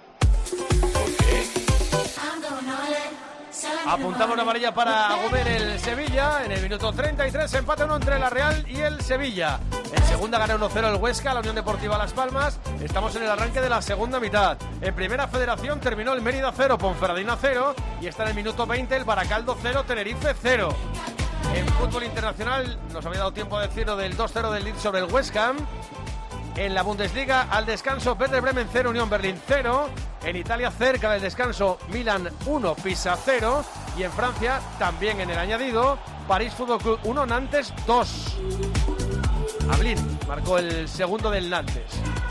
Apuntamos una amarilla para Agumé el Sevilla. En el minuto 33, empate 1 entre la Real y el Sevilla. En segunda gana 1-0 el Huesca, la Unión Deportiva Las Palmas. Estamos en el arranque de la segunda mitad. En primera federación terminó el Mérida 0, Ponferradina 0. Y está en el minuto 20 el Baracaldo 0, Tenerife 0. En fútbol internacional nos había dado tiempo de decirlo del 2-0 del Leeds sobre el West Ham. En la Bundesliga, al descanso, Werder Bremen 0, Unión Berlín 0. En Italia, cerca del descanso, Milan 1, Pisa 0. Y en Francia, también en el añadido, París Fútbol Club 1, Nantes 2. Ablin marcó el segundo del Nantes.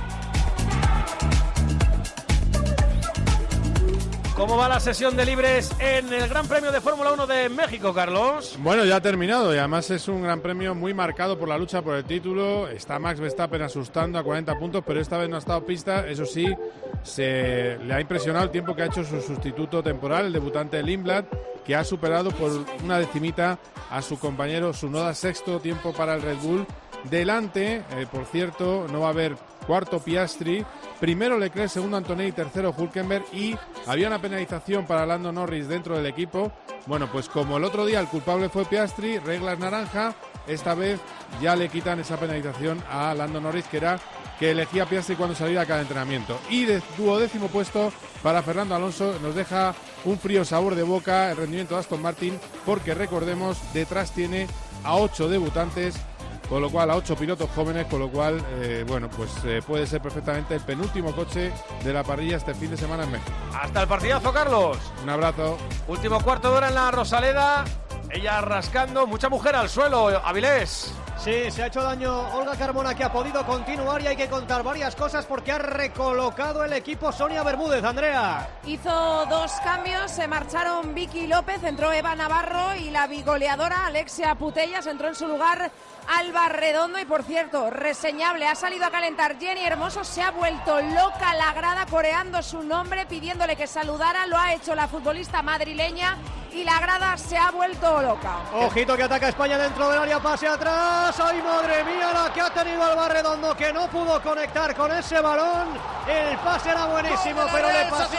¿Cómo va la sesión de libres en el Gran Premio de Fórmula 1 de México, Carlos?
Bueno, ya ha terminado y además es un Gran Premio muy marcado por la lucha por el título. Está Max Verstappen asustando a 40 puntos, pero esta vez no ha estado pista. Eso sí, se le ha impresionado el tiempo que ha hecho su sustituto temporal, el debutante Lindblad, que ha superado por una decimita a su compañero Tsunoda, sexto tiempo para el Red Bull. Delante, por cierto, no va a haber cuarto Piastri, primero Leclerc, segundo Antonelli, tercero Hülkenberg, y había una penalización para Lando Norris dentro del equipo. Bueno, pues como el otro día el culpable fue Piastri, reglas naranja, esta vez ya le quitan esa penalización a Lando Norris, que era que elegía Piastri cuando salía a cada entrenamiento. Y de 12º puesto para Fernando Alonso, nos deja un frío sabor de boca el rendimiento de Aston Martin, porque recordemos, detrás tiene a 8 debutantes, con lo cual a 8 pilotos jóvenes, con lo cual, puede ser perfectamente el penúltimo coche de la parrilla este fin de semana en México.
Hasta el partidazo, Carlos.
Un abrazo.
Último cuarto de hora en la Rosaleda, ella rascando, mucha mujer al suelo, Avilés.
Sí, se ha hecho daño Olga Carmona, que ha podido continuar, y hay que contar varias cosas porque ha recolocado el equipo Sonia Bermúdez. Andrea.
Hizo 2 cambios, se marcharon Vicky López, entró Eva Navarro y la bigoleadora Alexia Putellas, entró en su lugar Alba Redondo. Y por cierto, reseñable, ha salido a calentar Jenny Hermoso, se ha vuelto loca la grada coreando su nombre, pidiéndole que saludara, lo ha hecho la futbolista madrileña y la grada se ha vuelto loca.
Ojito que ataca España dentro del área, pase atrás, ¡ay madre mía la que ha tenido Alba Redondo, que no pudo conectar con ese balón! El pase era buenísimo, pero le pasó...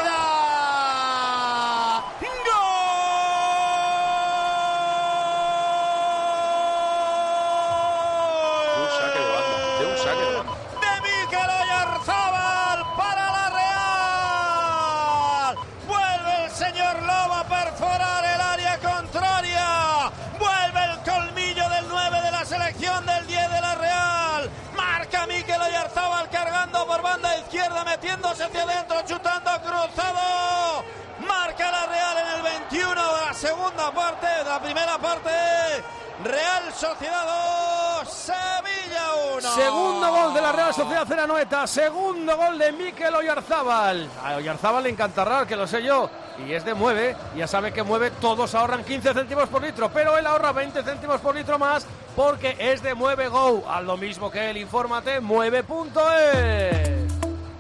Del 10 de la Real, marca Mikel Oyarzabal cargando por banda izquierda, metiéndose hacia adentro, chutando cruzado, marca la Real en el 21 de la segunda parte, de la primera parte. Real Sociedad 2, Sevilla 1.
Segundo gol de la Real Sociedad Ceranoeta, segundo gol de Mikel Oyarzabal. A Oyarzabal le encantará, que lo sé yo, y es de mueve, ya sabe que mueve, todos ahorran 15 céntimos por litro, pero él ahorra 20 céntimos por litro más porque es de Mueve Go, a lo mismo que él, infórmate, mueve.es.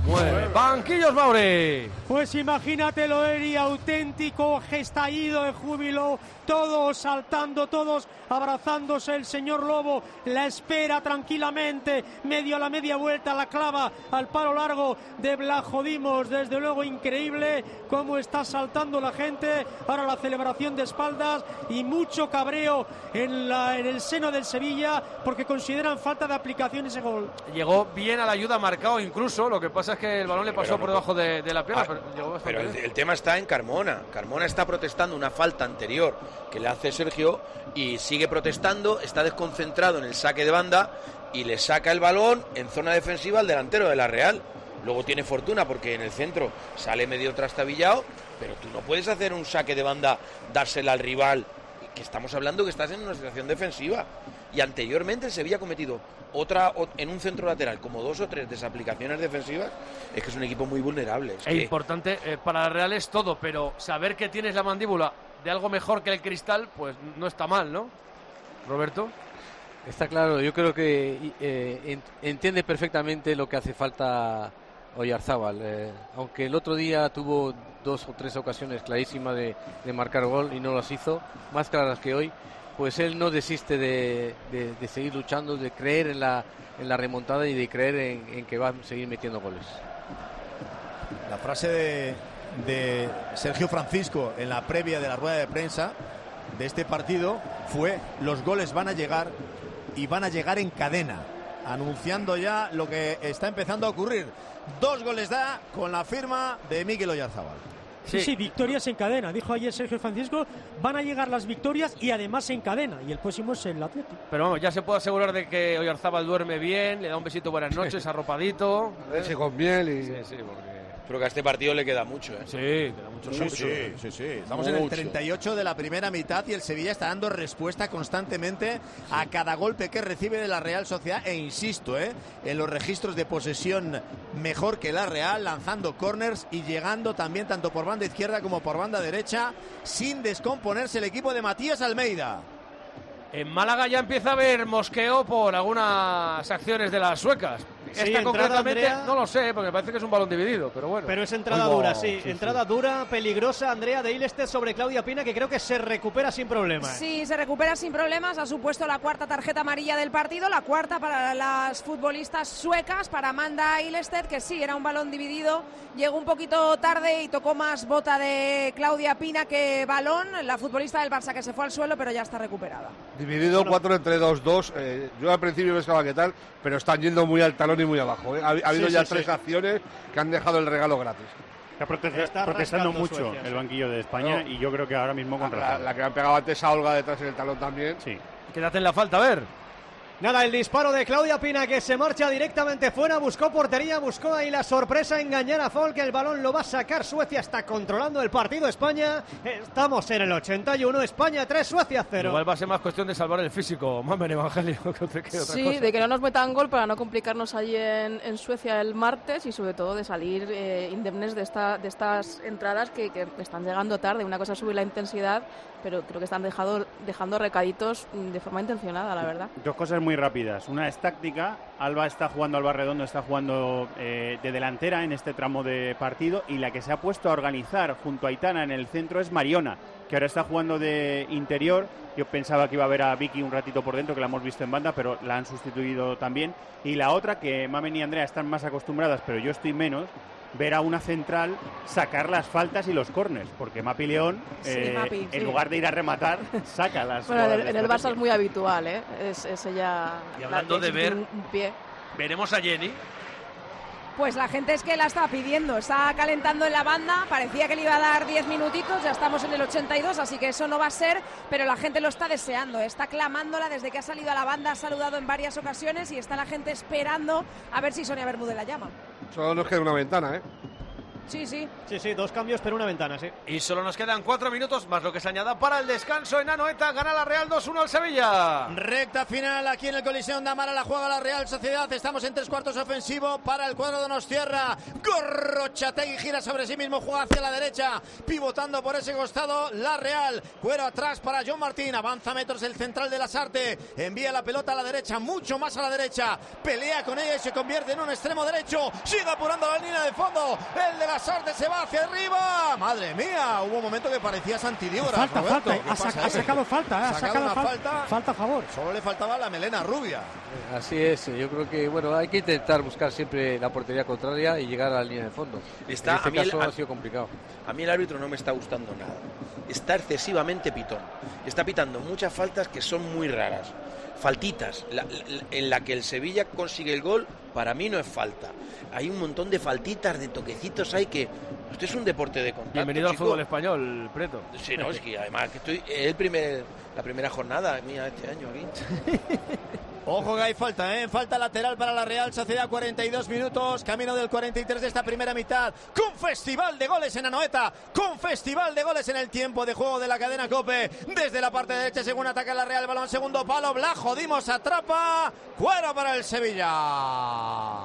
mueve. Banquillos, Mauri.
Pues imagínatelo, Eri, auténtico estallido de júbilo, todos saltando, todos abrazándose. El señor Lobo la espera tranquilamente, medio a la media vuelta, la clava al palo largo de Blajodimos. Desde luego increíble cómo está saltando la gente. Ahora la celebración de espaldas y mucho cabreo en el seno del Sevilla porque consideran falta de aplicación ese gol.
Llegó bien a la ayuda, marcado incluso, lo que pasa es que el balón le pasó por debajo de la pierna.
Pero el tema está en Carmona. Carmona está protestando una falta anterior que le hace Sergio y sigue protestando, está desconcentrado en el saque de banda y le saca el balón en zona defensiva al delantero de la Real. Luego tiene fortuna porque en el centro sale medio trastabillado, pero tú no puedes hacer un saque de banda, dársela al rival, que estamos hablando que estás en una situación defensiva. Y anteriormente el Sevilla ha cometido otra en un centro lateral, como 2 o 3 desaplicaciones defensivas. Es que es un equipo muy vulnerable.
Es importante para la Real es todo, pero saber que tienes la mandíbula de algo mejor que el cristal, pues no está mal, ¿no? Roberto.
Está claro, yo creo que entiende perfectamente lo que hace falta Oyarzábal. Aunque el otro día tuvo 2 o 3 ocasiones clarísimas de marcar gol y no las hizo, más claras que hoy, pues él no desiste de seguir luchando, de creer en la remontada y de creer en que va a seguir metiendo goles.
La frase de Sergio Francisco en la previa de la rueda de prensa de este partido fue: los goles van a llegar y van a llegar en cadena, anunciando ya lo que está empezando a ocurrir. 2 goles da con la firma de Mikel Oyarzábal.
Sí, victorias en cadena. Dijo ayer Sergio Francisco, van a llegar las victorias y además en cadena. Y el próximo es el Atlético.
Pero vamos, ya se puede asegurar de que Oyarzábal duerme bien, le da un besito buenas noches, arropadito.
Leche con miel y...
Sí, porque...
Creo que a este partido le queda mucho, ¿eh?
Sí, queda mucho.
Sí. Estamos en el 38 de la primera mitad y el Sevilla está dando respuesta constantemente a cada golpe que recibe de la Real Sociedad. E insisto, en los registros de posesión mejor que la Real, lanzando corners y llegando también tanto por banda izquierda como por banda derecha, sin descomponerse el equipo de Matías Almeida.
En Málaga ya empieza a haber mosqueo por algunas acciones de las suecas.
Sí,
Esta concretamente
Andrea,
no lo sé, porque parece que es un balón dividido, pero bueno.
Pero es entrada dura, sí. Entrada dura, peligrosa, Andrea, de Ilestedt sobre Claudia Pina, que creo que se recupera sin problemas.
Sí, se recupera sin problemas. Ha supuesto la 4ª tarjeta amarilla del partido, la 4ª para las futbolistas suecas, para Amanda Ilestedt, que sí, era un balón dividido. Llegó un poquito tarde y tocó más bota de Claudia Pina que balón. La futbolista del Barça que se fue al suelo, pero ya está recuperada.
Dividido 4 entre 2-2. Yo al principio pensaba qué tal, pero están yendo muy al talón y muy abajo. Ha habido ya 3 acciones que han dejado el regalo gratis.
Está protestando mucho
Suecia,
el banquillo de España y yo creo que ahora mismo contra
la que han pegado antes a Olga detrás en el talón también.
Sí.
Quédate en la falta, a ver.
Nada, el disparo de Claudia Pina que se marcha directamente fuera, buscó portería, buscó ahí la sorpresa, engañar a Folk, el balón lo va a sacar Suecia, está controlando el partido España, estamos en el 81, España 3, Suecia 0.
Igual va a ser más cuestión de salvar el físico, Mamen Evangelio, que otra cosa.
De que no nos metan gol para no complicarnos allí en Suecia el martes y sobre todo de salir indemnes de estas entradas que están llegando tarde. Una cosa es subir la intensidad, pero creo que están dejando recaditos de forma intencionada, la verdad.
2 cosas muy rápidas. Una es táctica. Alba Redondo está jugando de delantera en este tramo de partido, y la que se ha puesto a organizar junto a Aitana en el centro es Mariona, que ahora está jugando de interior. Yo pensaba que iba a ver a Vicky un ratito por dentro, que la hemos visto en banda, pero la han sustituido también. Y la otra, que Mamen y Andrea están más acostumbradas, pero yo estoy menos, ver a una central sacar las faltas y los córners, porque Mapi León, en lugar de ir a rematar, saca las...
Bueno, en el Barça es muy habitual, es ella...
Y hablando de ver,
un pie.
veremos a Jenny.
Pues la gente es que la está pidiendo, está calentando en la banda, parecía que le iba a dar 10 minutitos, ya estamos en el 82, así que eso no va a ser, pero la gente lo está deseando, está clamándola desde que ha salido a la banda, ha saludado en varias ocasiones y está la gente esperando a ver si Sonia Bermúdez la llama.
Solo nos queda una ventana,
Sí, sí.
Sí, 2 cambios pero una ventana, sí.
Y solo nos quedan 4 minutos más lo que se añada para el descanso en Anoeta. Gana la Real 2-1 al Sevilla.
Recta final aquí en el Coliseum de Amara, la juega la Real Sociedad. Estamos en 3 cuartos ofensivo para el cuadro de Donostierra. Gorrochategui gira sobre sí mismo, juega hacia la derecha, pivotando por ese costado la Real. Cuero atrás para John Martín, avanza metros el central de Lasarte, envía la pelota a la derecha, mucho más a la derecha, pelea con ella y se convierte en un extremo derecho. Sigue apurando la línea de fondo, el de Lasarte se va hacia arriba. Madre mía, hubo un momento que parecía Santidígora.
Falta,
Roberto,
ha sacado falta, falta a favor.
Solo le faltaba la melena rubia.
Así es, yo creo que bueno, hay que intentar buscar siempre la portería contraria y llegar a la línea de fondo. En este caso ha sido complicado.
A mí el árbitro no me está gustando nada. Está excesivamente pitón. Está pitando muchas faltas que son muy raras. Faltitas, en la que el Sevilla consigue el gol, para mí no es falta. Hay un montón de faltitas, de toquecitos hay que... Esto es un deporte de contacto.
Bienvenido al fútbol español, Preto.
Sí, no, es que además que la primera jornada mía este año aquí.
Ojo que hay falta, falta lateral para la Real Sociedad, 42 minutos, camino del 43 de esta primera mitad, con festival de goles en Anoeta, con festival de goles en el tiempo de juego de la cadena COPE, desde la parte derecha según ataca la Real, balón segundo palo, Blajo Dimos atrapa, cuero para el Sevilla.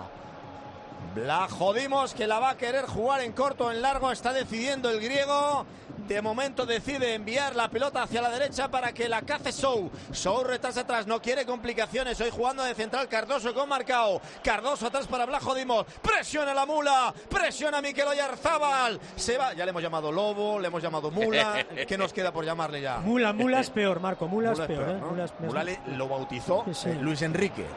Blajo Dimos que la va a querer jugar en corto o en largo, está decidiendo el griego. De momento decide enviar la pelota hacia la derecha para que la cace Sou. Sou retrasa atrás, no quiere complicaciones. Hoy jugando de central Cardoso con Marcao. Cardoso atrás para Blajo Dimos. Presiona la mula, presiona Mikel Oyarzábal. Se va, ya le hemos llamado Lobo, le hemos llamado Mula. ¿Qué nos queda por llamarle ya?
Mula es peor, Marco, Mula es peor.
¿no? Mula lo bautizó Luis Enrique.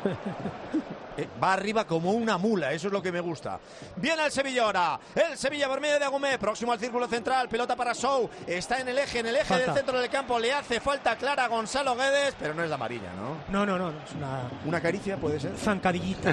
Va arriba como una mula, eso es lo que me gusta. Viene el Sevilla ahora. El Sevilla por medio de Agumé, próximo al círculo central. Pelota para Sou. Está en el eje falta. Del centro del campo. Le hace falta clara a Gonzalo Guedes, pero no es la amarilla, ¿no?
No. Es
una caricia, puede ser.
Zancadillita.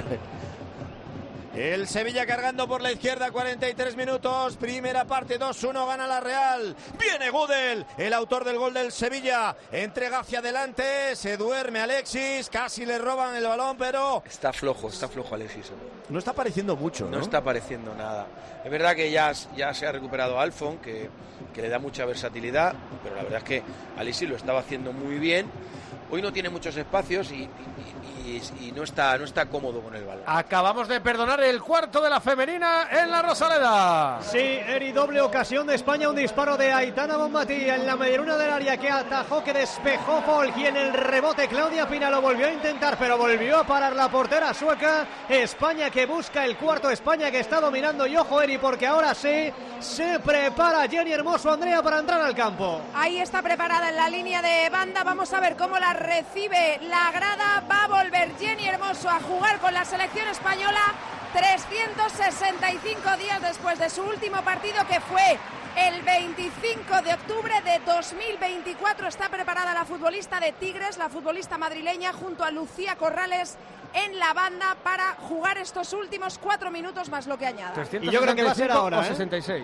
El Sevilla cargando por la izquierda, 43 minutos, primera parte, 2-1, gana la Real. Viene Gudel, el autor del gol del Sevilla, entrega hacia adelante, se duerme Alexis, casi le roban el balón, pero...
Está flojo Alexis.
No está apareciendo mucho, ¿no?
No está apareciendo nada. Es verdad que ya se ha recuperado Alfon, que le da mucha versatilidad, pero la verdad es que Alexis lo estaba haciendo muy bien. Hoy no tiene muchos espacios y no está cómodo con el balón.
Acabamos de perdonar el cuarto de la femenina en la Rosaleda.
Sí, Eri, doble ocasión de España, un disparo de Aitana Bonmatí en la medialuna del área que atajó, que despejó Folk, y en el rebote Claudia Pina lo volvió a intentar, pero volvió a parar la portera sueca. España que busca el cuarto, España que está dominando, y ojo, Eri, porque ahora sí se prepara Jenny Hermoso, Andrea, para entrar al campo.
Ahí está preparada en la línea de banda, vamos a ver cómo la recibe la grada. Va a volver Jenny Hermoso a jugar con la selección española 365 días después de su último partido, que fue el 25 de octubre de 2024. Está preparada la futbolista de Tigres, la futbolista madrileña, junto a Lucía Corrales en la banda para jugar estos últimos 4 minutos más lo que añada.
Y yo creo que va a ser ahora,
66.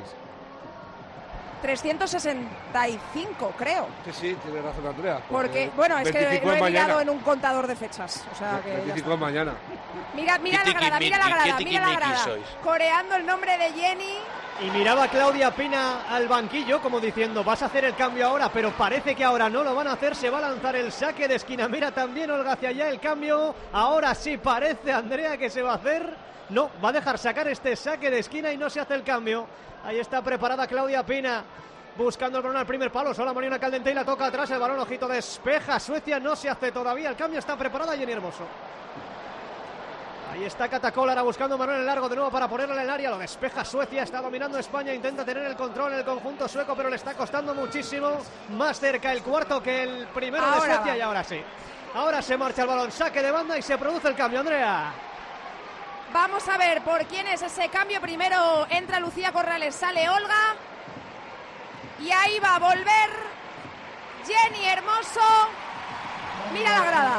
365, creo.
Sí, tiene razón Andrea.
Porque, bueno, es que lo he mirado en un contador de fechas. O sea, que
25 mañana.
Mira la grada. Coreando el nombre de Jenny.
Y miraba Claudia Pina al banquillo como diciendo, vas a hacer el cambio ahora, pero parece que ahora no lo van a hacer. Se va a lanzar el saque de esquina. Mira también Olga hacia allá el cambio. Ahora sí parece, Andrea, que se va a hacer. No, va a dejar sacar este saque de esquina y no se hace el cambio. Ahí está preparada Claudia Pina, buscando el balón al primer palo. Sola Mariona Caldentey y la toca atrás. El balón, ojito, despeja. Suecia no se hace todavía. El cambio está preparada Jenny Hermoso. Ahí está Catacola ahora buscando Manuel en largo de nuevo para ponerle en el área. Lo despeja Suecia. Está dominando España. Intenta tener el control en el conjunto sueco, pero le está costando muchísimo. Más cerca el cuarto que el primero de Suecia. Y ahora sí. Ahora se marcha el balón. Saque de banda y se produce el cambio, Andrea.
Vamos a ver por quién es ese cambio. Primero entra Lucía Corrales, sale Olga. Y ahí va a volver Jenny Hermoso. Mira la grada.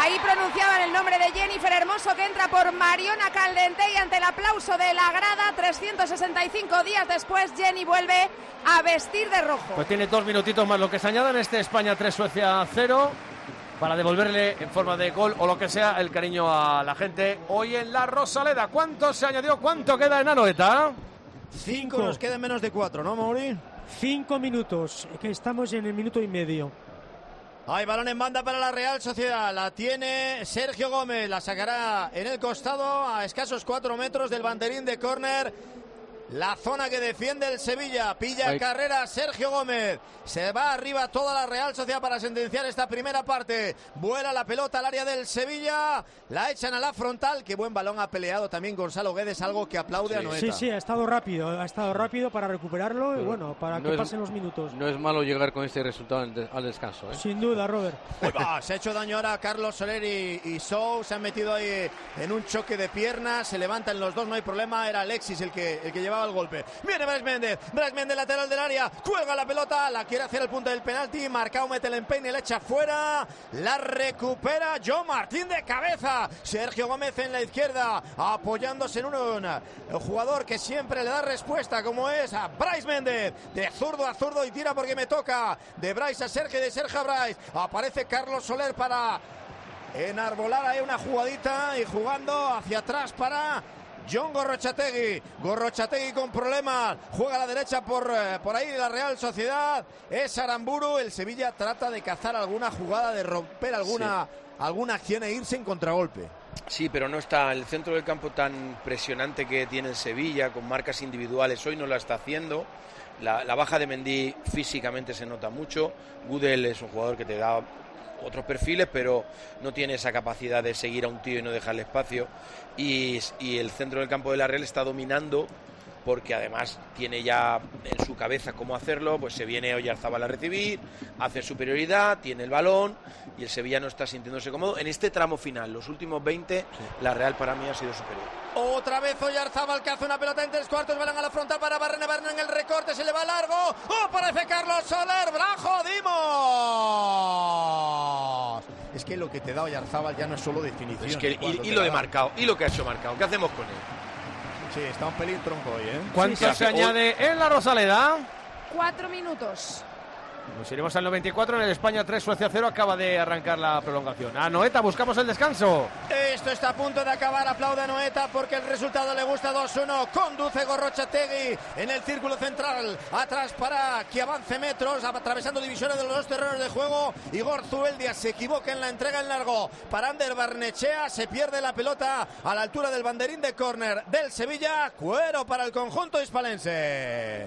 Ahí pronunciaban el nombre de Jennifer Hermoso, que entra por Mariona Caldente, y ante el aplauso de la grada, 365 días después, Jenny vuelve a vestir de rojo.
Pues tiene 2 minutitos más lo que se añada en este España 3, Suecia 0, para devolverle en forma de gol o lo que sea el cariño a la gente. Hoy en la Rosaleda, ¿cuánto se añadió? ¿Cuánto queda en Anoeta?
5, nos quedan menos de 4, ¿no, Mauri?
5 minutos, que estamos en el minuto y medio.
Hay balón en banda para la Real Sociedad, la tiene Sergio Gómez, la sacará en el costado a escasos 4 metros del banderín de córner. La zona que defiende el Sevilla, pilla carrera Sergio Gómez, se va arriba toda la Real Sociedad para sentenciar esta primera parte. Vuela la pelota al área del Sevilla, la echan a la frontal. Qué buen balón ha peleado también Gonzalo Guedes, algo que aplaude a Anoeta.
Sí, ha estado rápido para recuperarlo y bueno, para que pasen los minutos.
No es malo llegar con este resultado al descanso, ¿eh?
Sin duda, Robert.
Se ha hecho daño ahora Carlos Soler y Sou, se han metido ahí en un choque de piernas, se levantan los dos, no hay problema, era Alexis el que llevaba el golpe. Viene Brais Méndez lateral del área, cuelga la pelota, la quiere hacer el punto del penalti, Marcao mete el empeine, la echa fuera, la recupera Joe Martín de cabeza, Sergio Gómez en la izquierda, apoyándose en un jugador que siempre le da respuesta, como es a Brais Méndez, de zurdo a zurdo y tira porque me toca, de Brais a Sergio, de Sergio a Brais, aparece Carlos Soler para enarbolar ahí una jugadita y jugando hacia atrás para John Gorrochategui con problemas, juega a la derecha por ahí la Real Sociedad, es Aramburu, el Sevilla trata de cazar alguna jugada, de romper alguna acción e irse en contragolpe.
Sí, pero no está el centro del campo tan presionante que tiene el Sevilla, con marcas individuales, hoy no la está haciendo. La baja de Mendy físicamente se nota mucho, Gudel es un jugador que te da otros perfiles, pero no tiene esa capacidad de seguir a un tío y no dejarle espacio, y el centro del campo de la Real está dominando, porque además tiene ya en su cabeza cómo hacerlo, pues se viene Oyarzábal a recibir, hace superioridad, tiene el balón, y el Sevilla no está sintiéndose cómodo. En este tramo final, los últimos 20, la Real para mí ha sido superior.
Otra vez Oyarzábal, que hace una pelota en 3/4, balón a la frontal para Barrena en el recorte, se le va largo, aparece Carlos Soler, ¡Brajo Dimos! Es que lo que te da Oyarzábal ya no es solo definición.
Es que, y lo de Marcao, y lo que ha hecho Marcao, ¿qué hacemos con él?
Sí, está un pelín tronco hoy, ¿eh?
¿Cuánto se añade en la Rosaleda?
4 minutos.
Nos iremos al 94 en el España 3, Suecia 0. Acaba de arrancar la prolongación. Anoeta, buscamos el descanso.
Esto está a punto de acabar. Aplaude a Anoeta porque el resultado le gusta. 2-1. Conduce Gorrochategui en el círculo central. Atrás para que avance metros, atravesando divisiones de los dos terrenos de juego. Igor Zubeldia se equivoca en la entrega en largo para Ander Barnechea. Se pierde la pelota a la altura del banderín de córner del Sevilla. Cuero para el conjunto hispalense.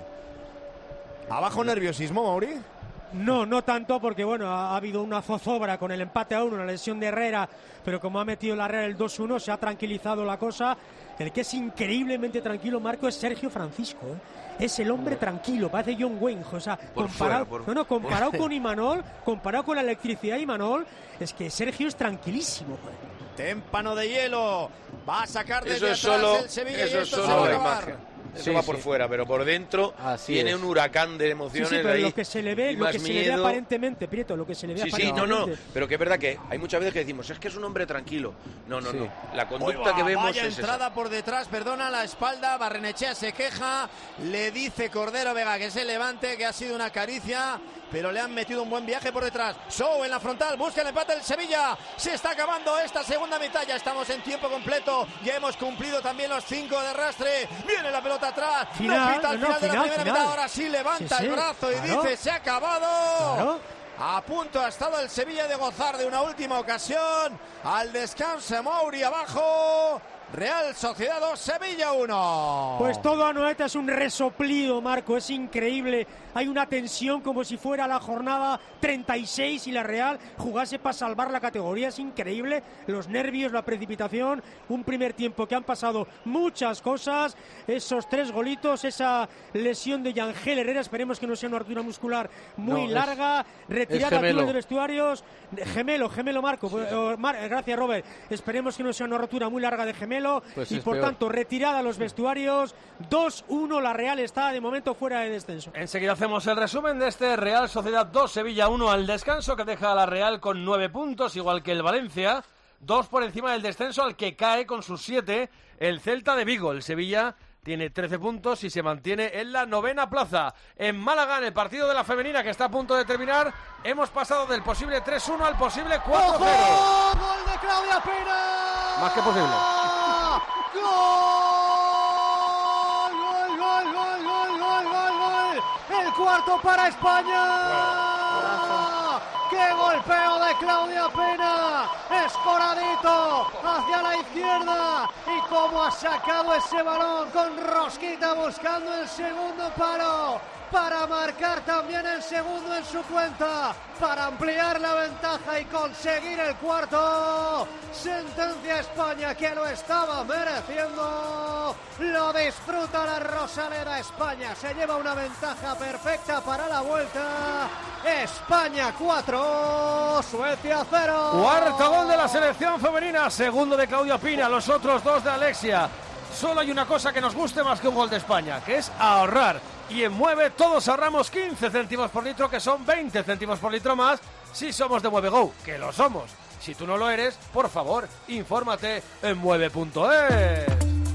¿Abajo nerviosismo, Mauri?
No tanto, porque bueno, ha habido una zozobra con el empate a 1, una lesión de Herrera, pero como ha metido la Herrera el 2-1, se ha tranquilizado la cosa. El que es increíblemente tranquilo, Marco, es Sergio Francisco, ¿eh? Es el hombre tranquilo, parece John Wayne, o sea, comparado con Imanol, comparado con la electricidad de Imanol, es que Sergio es tranquilísimo, ¿eh?
Témpano de hielo, va a sacar desde
eso
atrás el Sevilla,
eso
y esto
es
se va
solo
a
la
acabar.
imagen. Eso va por fuera, pero por dentro tiene un huracán de emociones.
Sí, pero
ahí,
lo que se le ve, aparentemente, Prieto, lo que se le ve aparentemente.
No, pero que es verdad que hay muchas veces que decimos, es que es un hombre tranquilo. No. La conducta que vemos
vaya
es
entrada
esa.
por detrás, perdona, la espalda, Barrenechea se queja, le dice Cordero Vega que se levante, que ha sido una caricia, pero le han metido un buen viaje por detrás. Sou en la frontal, busca el empate del Sevilla. Se está acabando esta segunda mitad, ya estamos en tiempo completo, ya hemos cumplido también los 5 de arrastre. Viene la pelota atrás,
final
de la primera mitad, ahora sí levanta el brazo y dice, se ha acabado.
Claro.
A punto ha estado el Sevilla de gozar de una última ocasión. Al descanso, Mauri abajo. Real Sociedad 2, Sevilla 1.
Pues todo Anoeta es un resoplido, Marco, es increíble. Hay una tensión como si fuera la jornada 36 y la Real jugase para salvar la categoría. Es increíble, los nervios, la precipitación, un primer tiempo que han pasado muchas cosas, esos 3 golitos, esa lesión de Yangel Herrera, esperemos que no sea una rotura muscular muy larga, retirada al túnel de vestuarios, gemelo Marco, gracias Robert, esperemos que no sea una rotura muy larga de gemelo. Melo,
Pues
y
es
por
peor.
tanto retirada a los vestuarios. 2-1, la Real está de momento fuera de descenso.
Enseguida hacemos el resumen de este Real Sociedad 2, Sevilla 1 al descanso, que deja a la Real con 9 puntos, igual que el Valencia, 2 por encima del descenso, al que cae con sus 7 el Celta de Vigo. El Sevilla tiene 13 puntos y se mantiene en la 9ª plaza. En Málaga, en el partido de la femenina que está a punto de terminar, hemos pasado del posible 3-1 al posible 4-0.
¡Ojo! ¡Gol de Claudia Pina!
Más que posible.
¡Gol! ¡El cuarto para España! ¡Qué golpeo de Claudia Pina! Escoradito hacia la izquierda. Y cómo ha sacado ese balón con rosquita buscando el segundo palo. Para marcar también el segundo en su cuenta, para ampliar la ventaja y conseguir el cuarto. Sentencia España, que lo estaba mereciendo. Lo disfruta la Rosaleda. España se lleva una ventaja perfecta para la vuelta. España 4, Suecia 0.
Cuarto gol de la selección femenina, segundo de Claudia Pina, los otros 2 de Alexia. Solo hay una cosa que nos guste más que un gol de España, que es ahorrar. Y en Mueve todos ahorramos 15 céntimos por litro, que son 20 céntimos por litro más si somos de Mueve Go, que lo somos. Si tú no lo eres, por favor, infórmate en mueve.es.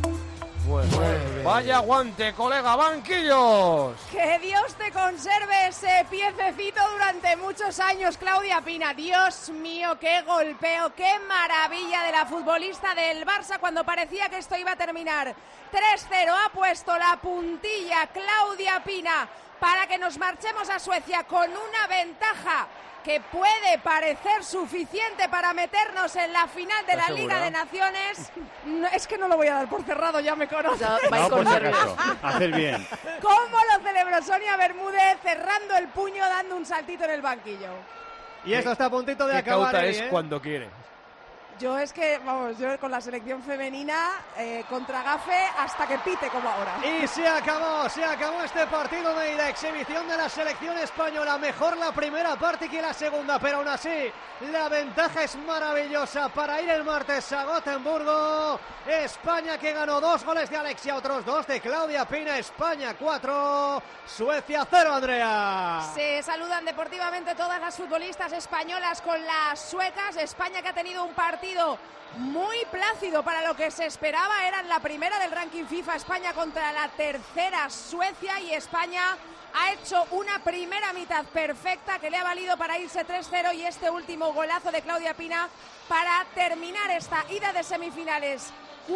Mueve. Vaya aguante, colega, banquillos.
Que Dios te conserve ese piececito durante muchos años, Claudia Pina. Dios mío, qué golpeo, qué maravilla de la futbolista del Barça cuando parecía que esto iba a terminar 3-0. Ha puesto la puntilla Claudia Pina para que nos marchemos a Suecia con una ventaja que puede parecer suficiente para meternos en la final de la Liga de Naciones. No, es que no lo voy a dar por cerrado, ya me conoces.
No, por si acaso. Haces bien.
¿Cómo lo celebró Sonia Bermúdez cerrando el puño, dando un saltito en el banquillo?
Y esto está a puntito de
Qué
acabar.
cauta es cuando quiere.
Yo es que, vamos, yo con la selección femenina contra Gafe hasta que pite como ahora.
Y se acabó este partido de ida, exhibición de la selección española, mejor la primera parte que la segunda, pero aún así la ventaja es maravillosa para ir el martes a Gotemburgo. España que ganó 2 goles de Alexia, otros 2 de Claudia Pina. España 4, Suecia 0, Andrea.
Se saludan deportivamente todas las futbolistas españolas con las suecas. España que ha tenido un partido muy plácido para lo que se esperaba. Eran la primera del ranking FIFA, España contra la tercera Suecia, y España ha hecho una primera mitad perfecta que le ha valido para irse 3-0 y este último golazo de Claudia Pina para terminar esta ida de semifinales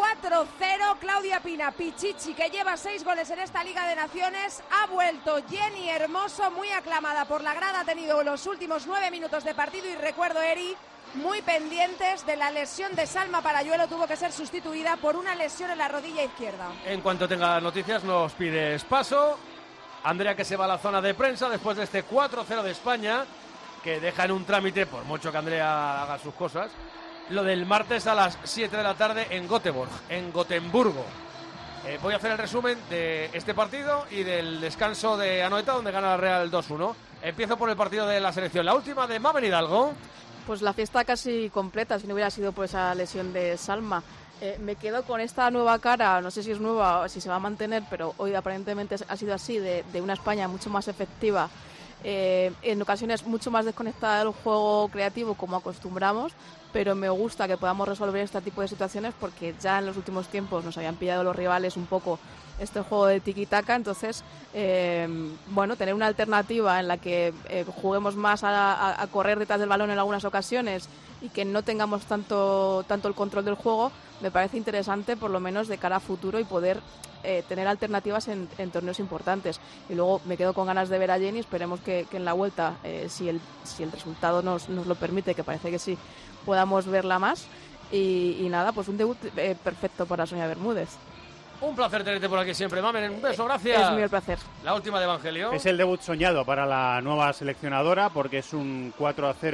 4-0. Claudia Pina, Pichichi, que lleva 6 goles en esta Liga de Naciones, ha vuelto. Jenny Hermoso, muy aclamada por la grada, ha tenido los últimos 9 minutos de partido, y recuerdo, Eri, muy pendientes de la lesión de Salma Parayuelo, tuvo que ser sustituida por una lesión en la rodilla izquierda.
En cuanto tenga noticias nos pides paso. Andrea, que se va a la zona de prensa después de este 4-0 de España, que deja en un trámite, por mucho que Andrea haga sus cosas, lo del martes a las 7 de la tarde en Gotemburgo. Voy a hacer el resumen de este partido y del descanso de Anoeta, donde gana la Real 2-1. Empiezo por el partido de la selección, la última de Mabel Hidalgo.
Pues la fiesta casi completa, si no hubiera sido por esa lesión de Salma. Me quedo con esta nueva cara, no sé si es nueva o si se va a mantener, pero hoy aparentemente ha sido así, de una España mucho más efectiva, en ocasiones mucho más desconectada del juego creativo como acostumbramos, pero me gusta que podamos resolver este tipo de situaciones porque ya en los últimos tiempos nos habían pillado los rivales un poco este juego de tiki-taka. Entonces, bueno, tener una alternativa en la que juguemos más a correr detrás del balón en algunas ocasiones y que no tengamos tanto el control del juego, me parece interesante, por lo menos de cara a futuro, y poder tener alternativas en torneos importantes. Y luego me quedo con ganas de ver a Jenny. Esperemos que en la vuelta, si el resultado nos lo permite, que parece que sí, podamos verla más. Y nada, pues un debut perfecto para Sonia Bermúdez.
Un placer tenerte por aquí siempre, Mamen. Un beso, gracias.
Es mío el placer.
La última de Evangelio.
Es el debut soñado para la nueva seleccionadora porque es un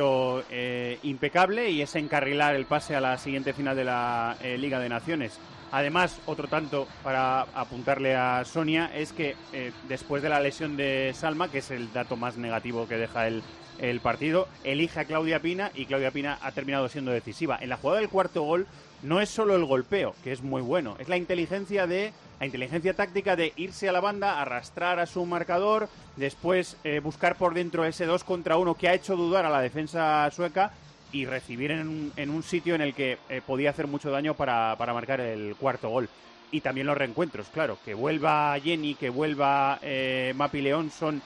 4-0 impecable y es encarrilar el pase a la siguiente final de la Liga de Naciones. Además, otro tanto para apuntarle a Sonia es que después de la lesión de Salma, que es el dato más negativo que deja el partido, elige a Claudia Pina y Claudia Pina ha terminado siendo decisiva. En la jugada del cuarto gol no es solo el golpeo, que es muy bueno, es la inteligencia táctica de irse a la banda, arrastrar a su marcador, después buscar por dentro ese 2 contra 1 que ha hecho dudar a la defensa sueca y recibir en un sitio en el que podía hacer mucho daño para marcar el cuarto gol. Y también los reencuentros, claro, que vuelva Jenny, que vuelva Mapi León, son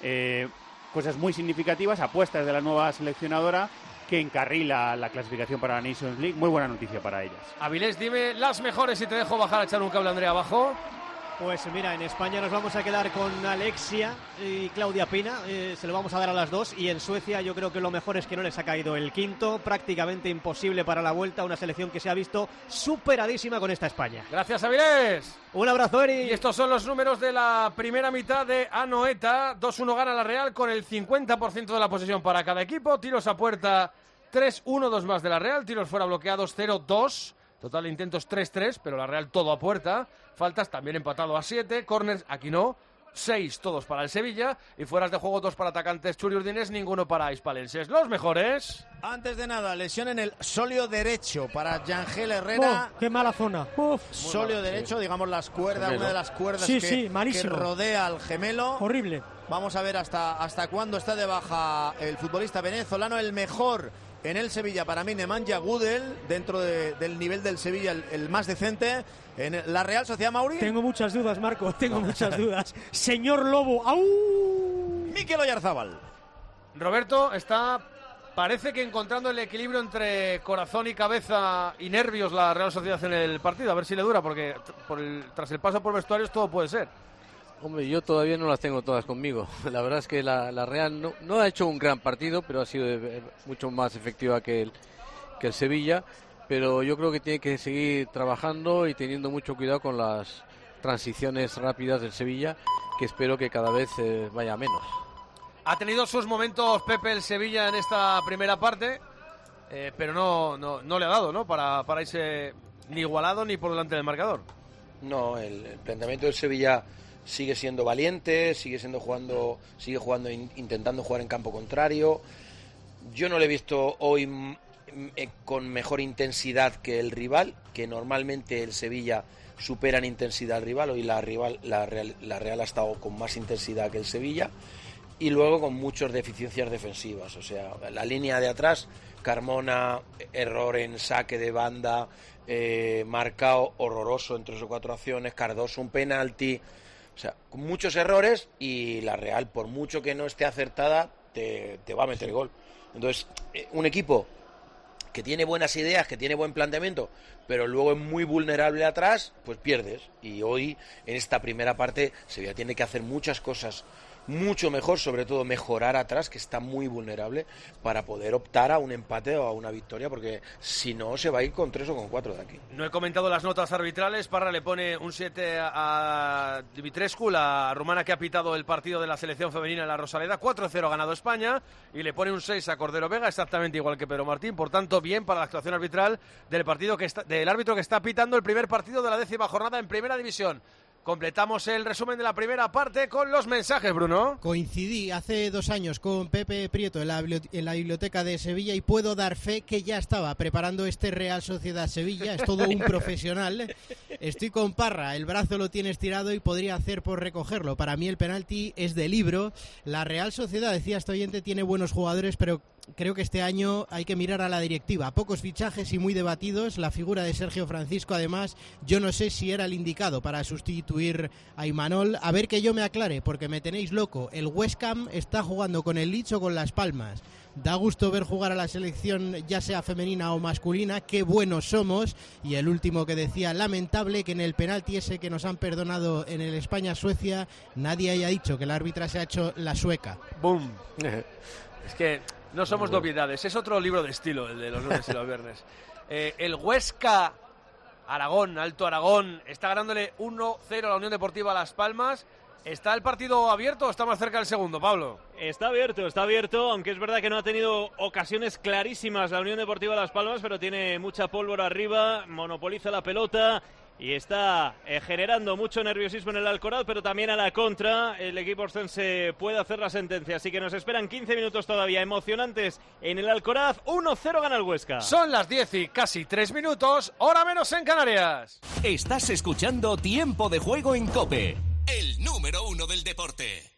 cosas muy significativas, apuestas de la nueva seleccionadora que encarrila la clasificación para la Nations League. Muy buena noticia para ellas.
Avilés, dime las mejores y te dejo bajar a echar un cable, Andrea, abajo.
Pues mira, en España nos vamos a quedar con Alexia y Claudia Pina, se lo vamos a dar a las dos, y en Suecia yo creo que lo mejor es que no les ha caído el quinto, prácticamente imposible para la vuelta, una selección que se ha visto superadísima con esta España.
Gracias, Avilés.
Un abrazo, Eri.
Y estos son los números de la primera mitad de Anoeta. 2-1 gana la Real con el 50% de la posesión para cada equipo, tiros a puerta 3-1, 2 más de la Real, tiros fuera bloqueados 0-2. Total de intentos 3-3, pero la Real todo a puerta. Faltas también empatado a 7. Corners, aquí no. 6 todos para el Sevilla. Y fueras de juego 2 para atacantes churiurdines, ninguno para hispalenses. Los mejores.
Antes de nada, lesión en el sóleo derecho para Yangel Herrera.
¡Qué mala zona!
Sóleo derecho, digamos las cuerdas, una de las cuerdas que rodea al gemelo.
Horrible.
Vamos a ver hasta cuándo está de baja el futbolista venezolano. El mejor en el Sevilla, para mí, Nemanja Gudel, dentro del nivel del Sevilla, el más decente. En la Real Sociedad, Mauri.
Tengo muchas dudas, Marco, muchas dudas. Señor Lobo, ¡au!
Mikel Oyarzábal.
Roberto parece que encontrando el equilibrio entre corazón y cabeza y nervios la Real Sociedad en el partido. A ver si le dura, porque tras el paso por vestuarios todo puede ser.
Hombre, yo todavía no las tengo todas conmigo. La verdad es que la Real no ha hecho un gran partido, pero ha sido mucho más efectiva que el Sevilla. Pero yo creo que tiene que seguir trabajando y teniendo mucho cuidado con las transiciones rápidas del Sevilla, que espero que cada vez vaya menos.
Ha tenido sus momentos Pepe el Sevilla en esta primera parte, pero no le ha dado, ¿no? Para irse ni igualado ni por delante del marcador.
No, el planteamiento del Sevilla sigue siendo valiente, sigue jugando, intentando jugar en campo contrario. Yo no le he visto hoy con mejor intensidad que el rival, que normalmente el Sevilla supera en intensidad al rival. Hoy la Real ha estado con más intensidad que el Sevilla, y luego con muchas deficiencias defensivas. O sea, la línea de atrás, Carmona, error en saque de banda, Marcao horroroso en 3 o 4 acciones, Cardoso un penalti. O sea, con muchos errores, y la Real, por mucho que no esté acertada, te va a meter gol. Entonces, un equipo que tiene buenas ideas, que tiene buen planteamiento, pero luego es muy vulnerable atrás, pues pierdes. Y hoy, en esta primera parte, Sevilla tiene que hacer muchas cosas mucho mejor, sobre todo mejorar atrás, que está muy vulnerable, para poder optar a un empate o a una victoria, porque si no se va a ir con 3 o con 4 de aquí.
No he comentado las notas arbitrales. Parra le pone un 7 a Dimitrescu, la rumana que ha pitado el partido de la selección femenina en la Rosaleda. 4-0 ganado España, y le pone un 6 a Cordero Vega, exactamente igual que Pedro Martín. Por tanto, bien para la actuación arbitral del árbitro que está pitando el primer partido de la 10ª jornada en Primera División. Completamos el resumen de la primera parte con los mensajes, Bruno.
Coincidí hace 2 años con Pepe Prieto en la biblioteca de Sevilla, y puedo dar fe que ya estaba preparando este Real Sociedad Sevilla. Es todo un profesional. Estoy con Parra, el brazo lo tiene estirado y podría hacer por recogerlo. Para mí el penalti es de libro. La Real Sociedad, decía este oyente, tiene buenos jugadores, pero creo que este año hay que mirar a la directiva. Pocos fichajes y muy debatidos. La figura de Sergio Francisco, además, yo no sé si era el indicado para sustituir a Imanol. A ver que yo me aclare, porque me tenéis loco. El West Ham está jugando con el Leeds o con Las Palmas. Da gusto ver jugar a la selección, ya sea femenina o masculina. Qué buenos somos. Y el último que decía, lamentable que en el penalti ese que nos han perdonado en el España-Suecia, nadie haya dicho que la árbitra se ha hecho la sueca.
¡Bum! Es que no somos novedades, es otro libro de estilo, el de los lunes y los viernes. El Huesca, Aragón, Alto Aragón, está ganándole 1-0 a la Unión Deportiva Las Palmas. ¿Está el partido abierto o está más cerca del segundo, Pablo?
Está abierto, aunque es verdad que no ha tenido ocasiones clarísimas la Unión Deportiva Las Palmas, pero tiene mucha pólvora arriba, monopoliza la pelota y está generando mucho nerviosismo en el Alcoraz, pero también a la contra el equipo oscense puede hacer la sentencia, así que nos esperan 15 minutos todavía emocionantes en el Alcoraz. 1-0 gana el Huesca.
Son las 10 y casi 3 minutos, hora menos en Canarias.
Estás escuchando Tiempo de Juego en COPE, el número 1 del deporte.